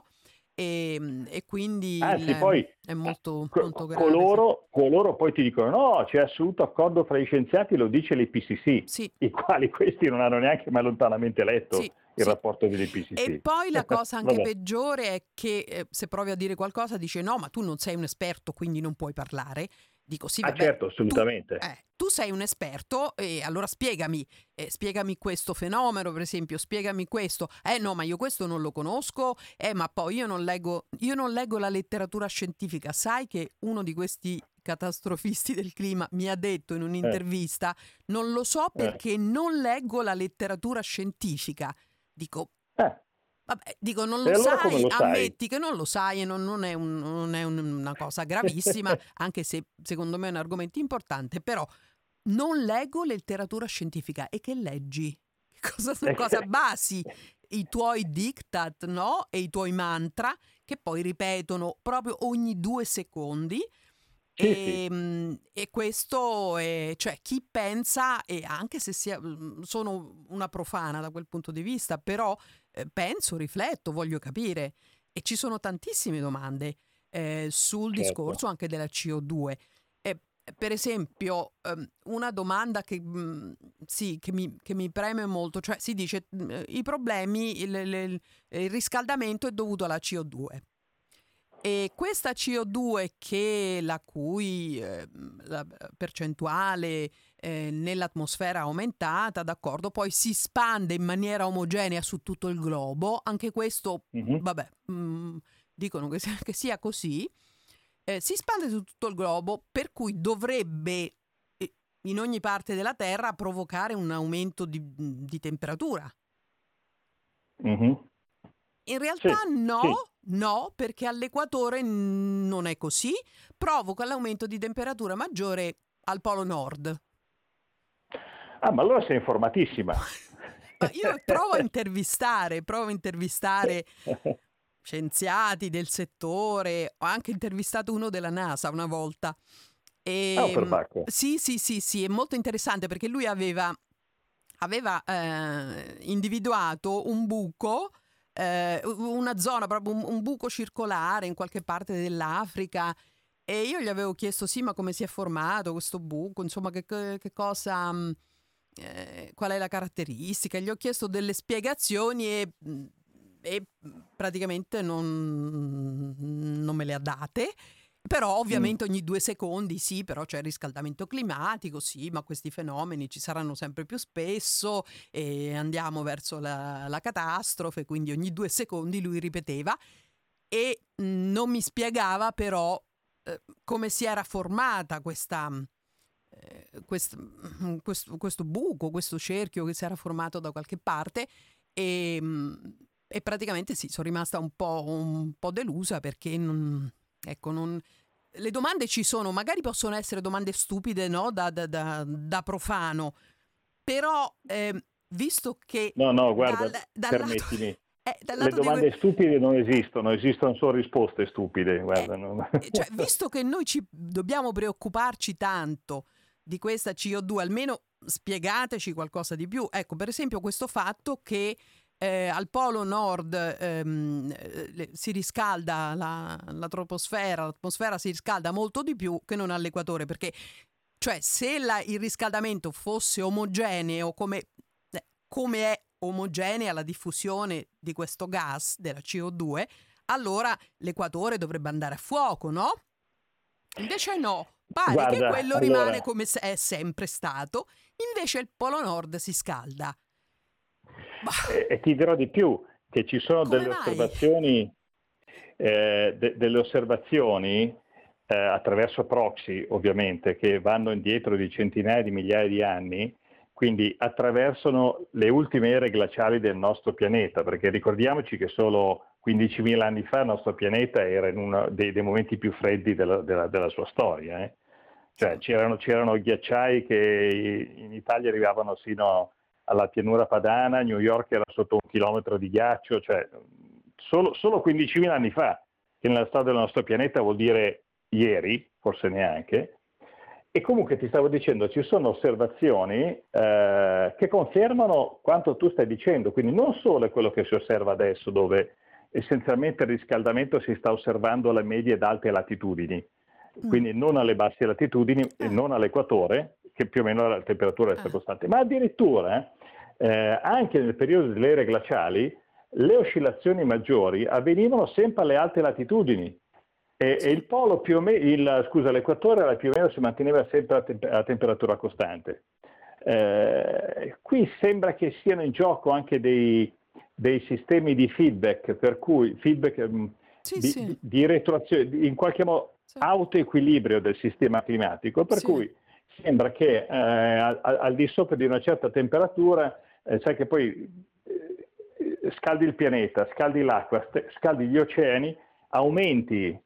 [SPEAKER 2] E quindi
[SPEAKER 4] poi
[SPEAKER 2] è molto grave.
[SPEAKER 4] Coloro poi ti dicono no, c'è assoluto accordo fra gli scienziati, lo dice l'IPCC, i quali questi non hanno neanche mai lontanamente letto il rapporto dell'IPCC.
[SPEAKER 2] E poi la cosa anche peggiore è che se provi a dire qualcosa dice no, ma tu non sei un esperto, quindi non puoi parlare. Dico sì, vabbè,
[SPEAKER 4] certo, assolutamente.
[SPEAKER 2] Tu sei un esperto e allora spiegami questo fenomeno, per esempio, spiegami questo. No, ma io questo non lo conosco, ma poi io non leggo la letteratura scientifica. Sai che uno di questi catastrofisti del clima mi ha detto in un'intervista non lo so perché non leggo la letteratura scientifica. Dico... Vabbè, dico, non lo sai, ammetti che non lo sai e non è una cosa gravissima, anche se secondo me è un argomento importante, però non leggo letteratura scientifica. E che leggi? Cosa basi i tuoi diktat, no? E i tuoi mantra che poi ripetono proprio ogni 2 secondi. E questo è, cioè, chi pensa, e anche se sono una profana da quel punto di vista, però penso, rifletto, voglio capire, e ci sono tantissime domande sul discorso anche della CO2. Per esempio, una domanda che mi preme molto, cioè si dice i problemi, il riscaldamento è dovuto alla CO2. E questa CO2 la cui la percentuale nell'atmosfera è aumentata, d'accordo, poi si spande in maniera omogenea su tutto il globo, anche questo, vabbè, dicono che sia così, si spande su tutto il globo, per cui dovrebbe in ogni parte della Terra provocare un aumento di temperatura. In realtà no, perché all'equatore non è così, provoca l'aumento di temperatura maggiore al Polo Nord.
[SPEAKER 4] Ma allora sei informatissima.
[SPEAKER 2] Io provo a intervistare scienziati del settore, ho anche intervistato uno della NASA una volta. Sì, è molto interessante perché lui aveva aveva individuato un buco, una zona, proprio un buco circolare in qualche parte dell'Africa, e io gli avevo chiesto sì, ma come si è formato questo buco, insomma che cosa, qual è la caratteristica. Gli ho chiesto delle spiegazioni e praticamente non me le ha date. Però ovviamente ogni 2 secondi sì, però c'è il riscaldamento climatico, sì, ma questi fenomeni ci saranno sempre più spesso e andiamo verso la catastrofe, quindi ogni 2 secondi lui ripeteva e non mi spiegava però come si era formata questo buco, questo cerchio che si era formato da qualche parte e praticamente sì, sono rimasta un po' delusa perché le domande ci sono, magari possono essere domande stupide, no? Da profano, però visto che
[SPEAKER 4] No, guarda,
[SPEAKER 2] dal
[SPEAKER 4] permettimi.
[SPEAKER 2] dal
[SPEAKER 4] Le
[SPEAKER 2] lato
[SPEAKER 4] domande stupide non esistono solo risposte stupide, guarda.
[SPEAKER 2] cioè, visto che noi ci dobbiamo preoccuparci tanto di questa CO2, almeno spiegateci qualcosa di più. Ecco, per esempio questo fatto che al polo nord si riscalda l'atmosfera si riscalda molto di più che non all'equatore, perché cioè se il riscaldamento fosse omogeneo come è omogenea la diffusione di questo gas, della CO2, allora l'equatore dovrebbe andare a fuoco, no? Invece no, pare che
[SPEAKER 4] Guarda,
[SPEAKER 2] quello
[SPEAKER 4] allora,
[SPEAKER 2] rimane come è sempre stato, invece il polo nord si scalda.
[SPEAKER 4] e ti dirò di più, che ci sono
[SPEAKER 2] Come
[SPEAKER 4] delle
[SPEAKER 2] mai?
[SPEAKER 4] osservazioni, attraverso proxy, ovviamente, che vanno indietro di centinaia di migliaia di anni, quindi attraversano le ultime ere glaciali del nostro pianeta, perché ricordiamoci che solo 15.000 anni fa il nostro pianeta era in uno dei momenti più freddi della sua storia. Cioè c'erano ghiacciai che in Italia arrivavano sino alla pianura padana, New York era sotto 1 chilometro di ghiaccio, cioè solo 15.000 anni fa, che nella storia del nostro pianeta vuol dire ieri, forse neanche. E comunque ti stavo dicendo, ci sono osservazioni che confermano quanto tu stai dicendo, quindi non solo è quello che si osserva adesso, dove essenzialmente il riscaldamento si sta osservando alle medie ed alte latitudini, quindi non alle basse latitudini e non all'equatore, che più o meno la temperatura resta costante, ma addirittura anche nel periodo delle ere glaciali le oscillazioni maggiori avvenivano sempre alle alte latitudini. E il polo l'equatore più o meno si manteneva sempre a temperatura costante. Qui sembra che siano in gioco anche dei sistemi di feedback, per cui di retroazione, in qualche modo autoequilibrio del sistema climatico, per cui sembra che al di sopra di una certa temperatura, sai che poi scaldi il pianeta, scaldi l'acqua, scaldi gli oceani, aumenti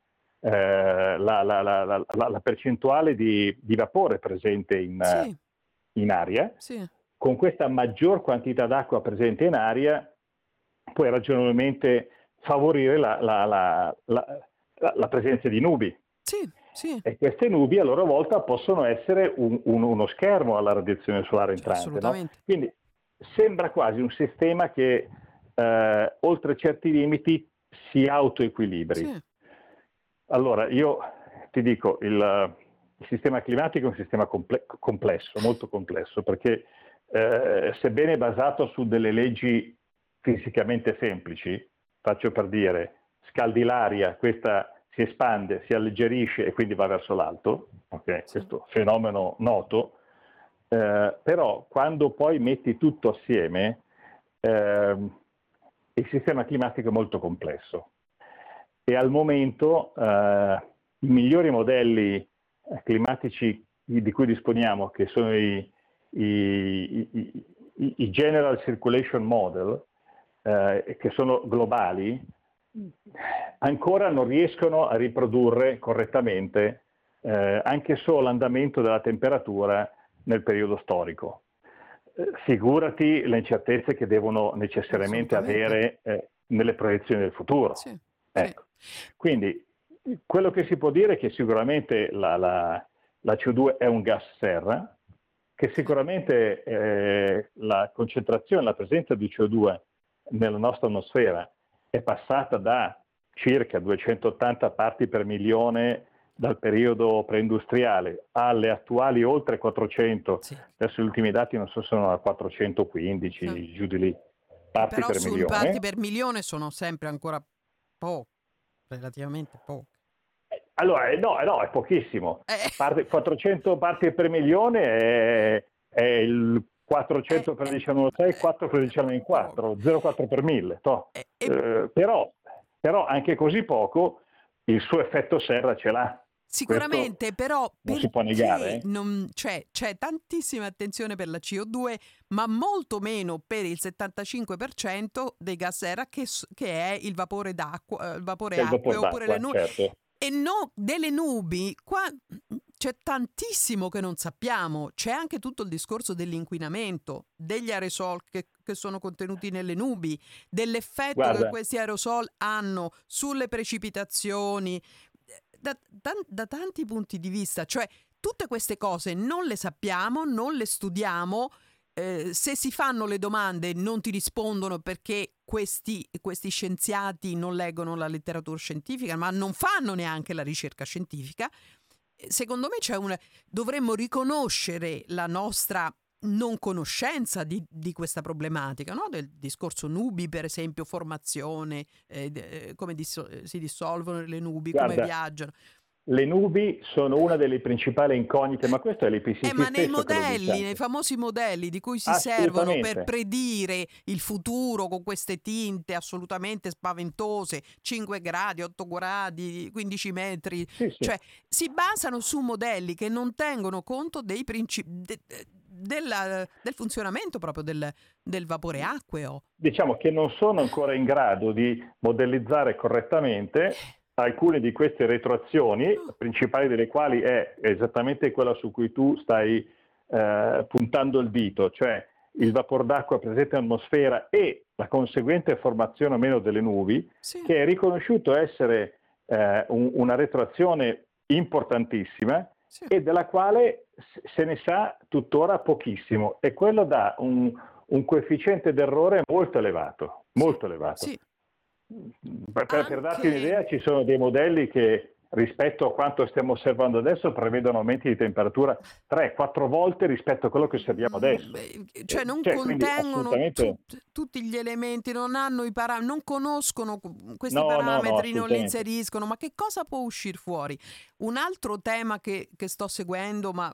[SPEAKER 4] la percentuale di vapore presente in aria. Con questa maggior quantità d'acqua presente in aria puoi ragionevolmente favorire la presenza di nubi. E queste nubi a loro volta possono essere uno schermo alla radiazione solare entrante. No? Quindi sembra quasi un sistema che oltre certi limiti si autoequilibri. Allora, io ti dico, il sistema climatico è un sistema complesso, molto complesso, perché sebbene basato su delle leggi fisicamente semplici, faccio per dire, scaldi l'aria, questa si espande, si alleggerisce e quindi va verso l'alto, questo fenomeno noto, però quando poi metti tutto assieme, il sistema climatico è molto complesso. E al momento i migliori modelli climatici di cui disponiamo, che sono i General Circulation Model, che sono globali, ancora non riescono a riprodurre correttamente anche solo l'andamento della temperatura nel periodo storico. Figurati le incertezze che devono necessariamente avere nelle proiezioni del futuro. Ecco. Quindi quello che si può dire è che sicuramente la CO2 è un gas serra che sicuramente la concentrazione, la presenza di CO2 nella nostra atmosfera è passata da circa 280 parti per milione dal periodo preindustriale alle attuali oltre 400,
[SPEAKER 2] Sì.
[SPEAKER 4] adesso gli ultimi dati non so se sono a 415,
[SPEAKER 2] Sì.
[SPEAKER 4] giù di lì, parti
[SPEAKER 2] Però
[SPEAKER 4] per
[SPEAKER 2] sul
[SPEAKER 4] milione.
[SPEAKER 2] parti per milione sono sempre ancora poco, relativamente poco.
[SPEAKER 4] Allora, no, è pochissimo. 400 parti per milione è il 400 per 19,6, 4 per 19,4, 0,4 per 1000. Però anche così poco il suo effetto serra ce l'ha.
[SPEAKER 2] Sicuramente,
[SPEAKER 4] Questo
[SPEAKER 2] però
[SPEAKER 4] non si può negare.
[SPEAKER 2] c'è tantissima attenzione per la CO2, ma molto meno per il 75% dei gas serra che è il vapore d'acqua, il vapore acqueo, oppure le nubi.
[SPEAKER 4] Certo.
[SPEAKER 2] E no, delle nubi, qua c'è tantissimo che non sappiamo. C'è anche tutto il discorso dell'inquinamento, degli aerosol che sono contenuti nelle nubi, dell'effetto che questi aerosol hanno sulle precipitazioni, da tanti punti di vista. Cioè, tutte queste cose non le sappiamo, non le studiamo. Se si fanno le domande non ti rispondono perché questi scienziati non leggono la letteratura scientifica, ma non fanno neanche la ricerca scientifica. Secondo me dovremmo riconoscere la nostra non conoscenza di questa problematica, no? Del discorso nubi, per esempio, formazione, come si dissolvono le nubi, come viaggiano.
[SPEAKER 4] Le nubi sono una delle principali incognite, ma questo è l'IPCC
[SPEAKER 2] ma nei
[SPEAKER 4] stesso
[SPEAKER 2] modelli, nei famosi modelli di cui si servono per predire il futuro con queste tinte assolutamente spaventose, 5 gradi, 8 gradi, 15 metri, cioè si basano su modelli che non tengono conto dei principi del funzionamento proprio del vapore acqueo.
[SPEAKER 4] Diciamo che non sono ancora in grado di modellizzare correttamente alcune di queste retroazioni, principali delle quali è esattamente quella su cui tu stai puntando il dito, cioè il vapor d'acqua presente in atmosfera e la conseguente formazione o meno delle nubi, che è riconosciuto essere una retroazione importantissima e della quale se ne sa tuttora pochissimo, e quello dà un coefficiente d'errore molto elevato, molto elevato.
[SPEAKER 2] Sì.
[SPEAKER 4] Per darti un'idea, ci sono dei modelli che rispetto a quanto stiamo osservando adesso prevedono aumenti di temperatura 3-4 volte rispetto a quello che osserviamo adesso.
[SPEAKER 2] Cioè non contengono tutti gli elementi, non hanno i parametri, non conoscono questi parametri, non li inseriscono. Ma che cosa può uscire fuori? Un altro tema che sto seguendo, ma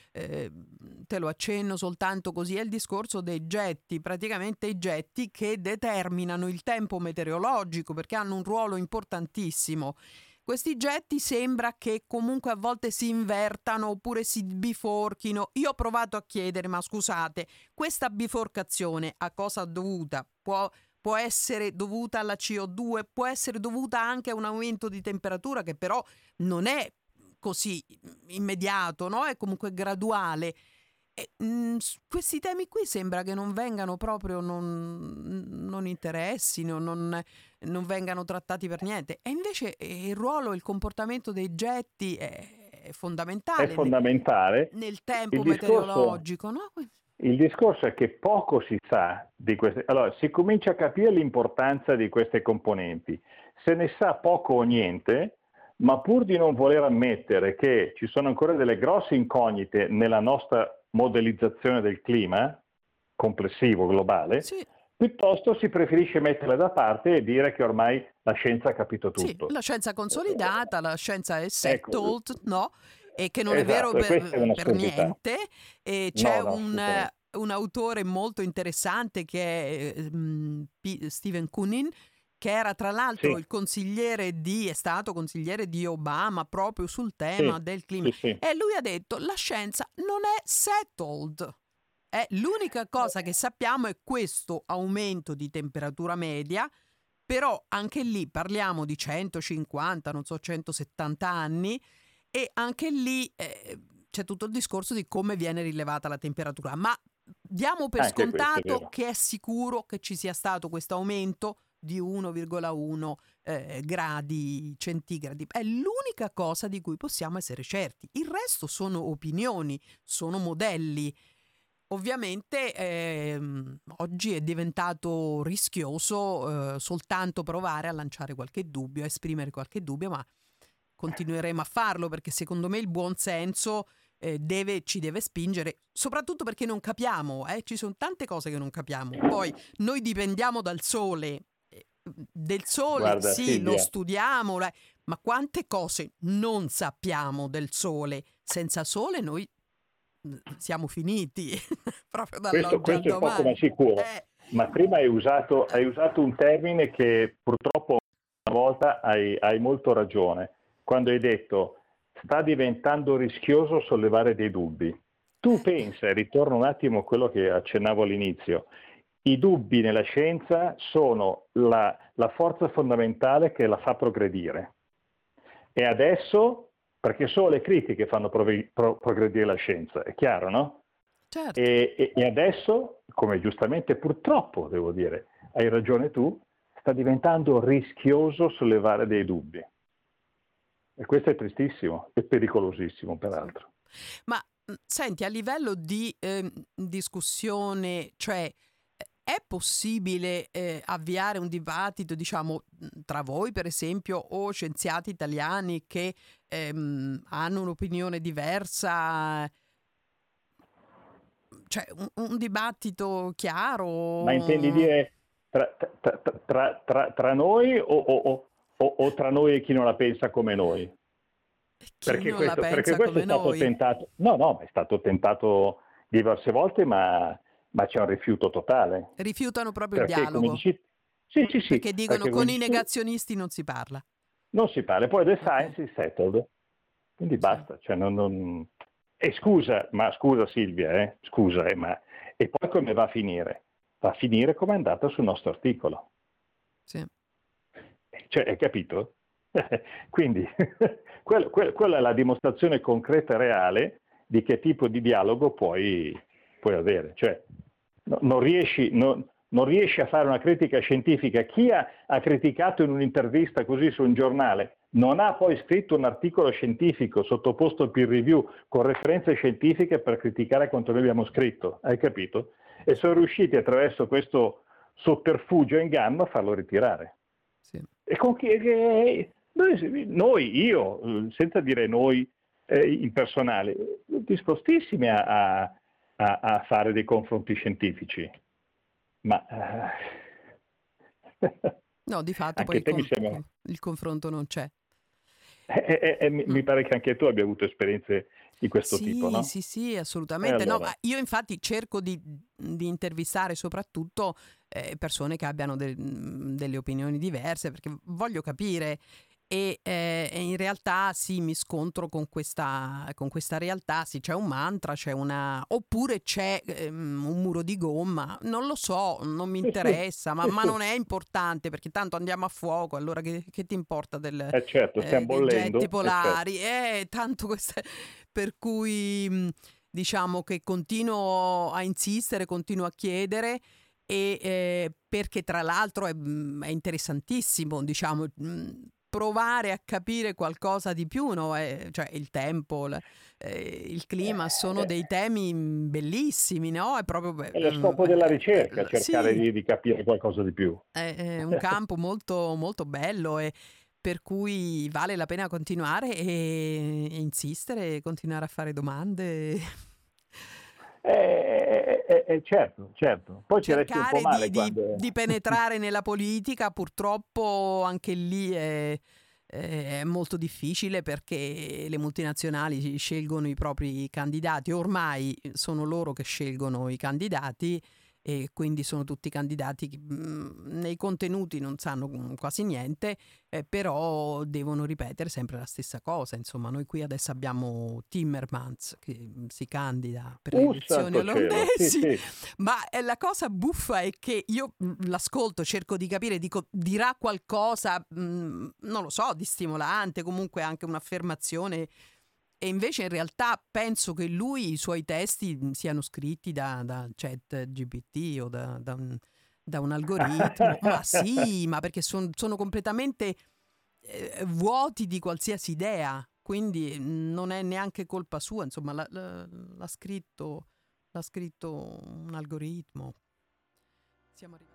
[SPEAKER 2] te lo accenno soltanto così, è il discorso dei getti, praticamente i getti che determinano il tempo meteorologico, perché hanno un ruolo importantissimo. Questi getti sembra che comunque a volte si invertano oppure si biforchino. Io ho provato a chiedere, ma scusate, questa biforcazione a cosa è dovuta? Può essere dovuta alla CO2, può essere dovuta anche a un aumento di temperatura che però non è così immediato, no? È comunque graduale. Questi temi qui sembra che non vengano proprio, non interessino, non vengano trattati per niente, e invece il ruolo, il comportamento dei getti è fondamentale.
[SPEAKER 4] È fondamentale
[SPEAKER 2] nel tempo meteorologico, no?
[SPEAKER 4] Il discorso è che poco si sa di queste. Allora, si comincia a capire l'importanza di queste componenti, se ne sa poco o niente, ma pur di non voler ammettere che ci sono ancora delle grosse incognite nella nostra modellizzazione del clima complessivo, globale, piuttosto si preferisce metterla da parte e dire che ormai la scienza ha capito tutto.
[SPEAKER 2] Sì, la scienza consolidata, la scienza è settled, no? E che non è vero per niente. E c'è un autore molto interessante che è Stephen Koonin, che era tra l'altro è stato consigliere di Obama proprio sul tema del clima. E lui ha detto: la scienza non è settled. L'unica cosa che sappiamo è questo aumento di temperatura media, però anche lì parliamo di 150, non so, 170 anni, e anche lì c'è tutto il discorso di come viene rilevata la temperatura. Ma diamo per scontato che è sicuro che ci sia stato questo aumento di 1,1 gradi centigradi. È l'unica cosa di cui possiamo essere certi. Il resto sono opinioni, sono modelli. ovviamente oggi è diventato rischioso soltanto provare a lanciare qualche dubbio, a esprimere qualche dubbio, ma continueremo a farlo perché secondo me il buon senso ci deve spingere, soprattutto perché non capiamo, ci sono tante cose che non capiamo. Poi noi dipendiamo dal sole, del sole.
[SPEAKER 4] Guarda,
[SPEAKER 2] sì,
[SPEAKER 4] Silvia,
[SPEAKER 2] lo studiamo, ma quante cose non sappiamo del sole? Senza sole noi siamo finiti proprio dall'oggi al
[SPEAKER 4] questo è poco ma
[SPEAKER 2] domani.
[SPEAKER 4] sicuro. Ma prima hai usato un termine che purtroppo una volta hai molto ragione, quando hai detto sta diventando rischioso sollevare dei dubbi. Tu pensa, e ritorno un attimo a quello che accennavo all'inizio, i dubbi nella scienza sono la forza fondamentale che la fa progredire. E adesso, perché solo le critiche fanno progredire la scienza, è chiaro, no?
[SPEAKER 2] Certo.
[SPEAKER 4] E adesso, come giustamente purtroppo devo dire, hai ragione tu, sta diventando rischioso sollevare dei dubbi. E questo è tristissimo e pericolosissimo, peraltro.
[SPEAKER 2] Ma senti, a livello di discussione, cioè è possibile avviare un dibattito, diciamo, tra voi per esempio o scienziati italiani che hanno un'opinione diversa, cioè un dibattito chiaro?
[SPEAKER 4] Ma intendi dire tra noi o tra noi e chi non la pensa come noi?
[SPEAKER 2] Chi non la
[SPEAKER 4] Perché
[SPEAKER 2] pensa
[SPEAKER 4] questo è
[SPEAKER 2] come
[SPEAKER 4] stato
[SPEAKER 2] noi?
[SPEAKER 4] tentato, no, è stato tentato diverse volte, ma c'è un rifiuto totale.
[SPEAKER 2] Rifiutano proprio il
[SPEAKER 4] Perché, come
[SPEAKER 2] dialogo,
[SPEAKER 4] dici, sì,
[SPEAKER 2] perché dicono
[SPEAKER 4] perché come
[SPEAKER 2] con i
[SPEAKER 4] dici tu,
[SPEAKER 2] negazionisti non si parla.
[SPEAKER 4] non si parla. Poi the
[SPEAKER 2] Ok.
[SPEAKER 4] science is settled, quindi
[SPEAKER 2] Sì.
[SPEAKER 4] basta. Cioè, E scusa Silvia, scusa, ma e poi come va a finire? Va a finire come è andata sul nostro articolo.
[SPEAKER 2] Sì.
[SPEAKER 4] Cioè, hai capito? Quindi quella è la dimostrazione concreta e reale di che tipo di dialogo puoi avere. Cioè, non riesci a fare una critica scientifica. Chi ha criticato in un'intervista così su un giornale non ha poi scritto un articolo scientifico sottoposto al peer review con referenze scientifiche per criticare quanto noi abbiamo scritto. Hai capito? E sono riusciti attraverso questo sotterfugio e inganno a farlo ritirare.
[SPEAKER 2] Sì.
[SPEAKER 4] E con chi? Io, senza dire noi in personale, dispostissimi a fare dei confronti scientifici, ma
[SPEAKER 2] No, di fatto poi
[SPEAKER 4] anche te mi sembra.
[SPEAKER 2] il confronto non c'è.
[SPEAKER 4] Mi pare che anche tu abbia avuto esperienze di questo tipo, no?
[SPEAKER 2] Sì,
[SPEAKER 4] E
[SPEAKER 2] assolutamente. No,
[SPEAKER 4] allora?
[SPEAKER 2] ma io infatti cerco di intervistare soprattutto persone che abbiano delle opinioni diverse, perché voglio capire. E in realtà sì, mi scontro con questa realtà. Sì, c'è un mantra, oppure c'è un muro di gomma, non lo so, non mi interessa, ma non è importante perché tanto andiamo a fuoco, allora che ti importa
[SPEAKER 4] Certo, stiamo
[SPEAKER 2] che
[SPEAKER 4] bollendo.
[SPEAKER 2] getti
[SPEAKER 4] Certo.
[SPEAKER 2] polari? Tanto queste, per cui diciamo che continuo a insistere, continuo a chiedere. E perché tra l'altro è interessantissimo, diciamo, provare a capire qualcosa di più, no? Cioè il tempo, il clima sono dei temi bellissimi, no? È proprio
[SPEAKER 4] È lo scopo della ricerca, cercare
[SPEAKER 2] sì,
[SPEAKER 4] di capire qualcosa di più.
[SPEAKER 2] è un campo molto, molto bello e per cui vale la pena continuare e insistere, continuare a fare domande.
[SPEAKER 4] Certo. Poi ci resti un po'
[SPEAKER 2] Cercare
[SPEAKER 4] male quando.
[SPEAKER 2] di penetrare nella politica, purtroppo anche lì è molto difficile perché le multinazionali scelgono i propri candidati, ormai sono loro che scelgono i candidati e quindi sono tutti candidati che nei contenuti non sanno quasi niente, però devono ripetere sempre la stessa cosa. Insomma, noi qui adesso abbiamo Timmermans che si candida per le elezioni
[SPEAKER 4] Santo cielo,
[SPEAKER 2] olandesi,
[SPEAKER 4] sì.
[SPEAKER 2] ma la cosa buffa è che io l'ascolto, cerco di capire, dico dirà qualcosa, non lo so, di stimolante, comunque anche un'affermazione. E invece in realtà penso che i suoi testi siano scritti da ChatGPT o da un algoritmo. Ma sì, ma perché sono completamente vuoti di qualsiasi idea. Quindi non è neanche colpa sua, insomma, l'ha scritto l'ha scritto un algoritmo. Siamo arrivati.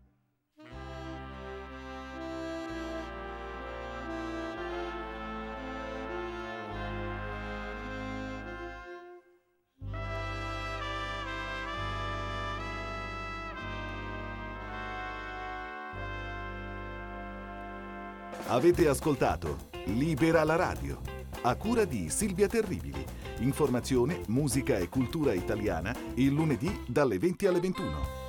[SPEAKER 1] Avete ascoltato Libera la radio, a cura di Silvia Terribili. Informazione, musica e cultura italiana il lunedì dalle 20 alle 21.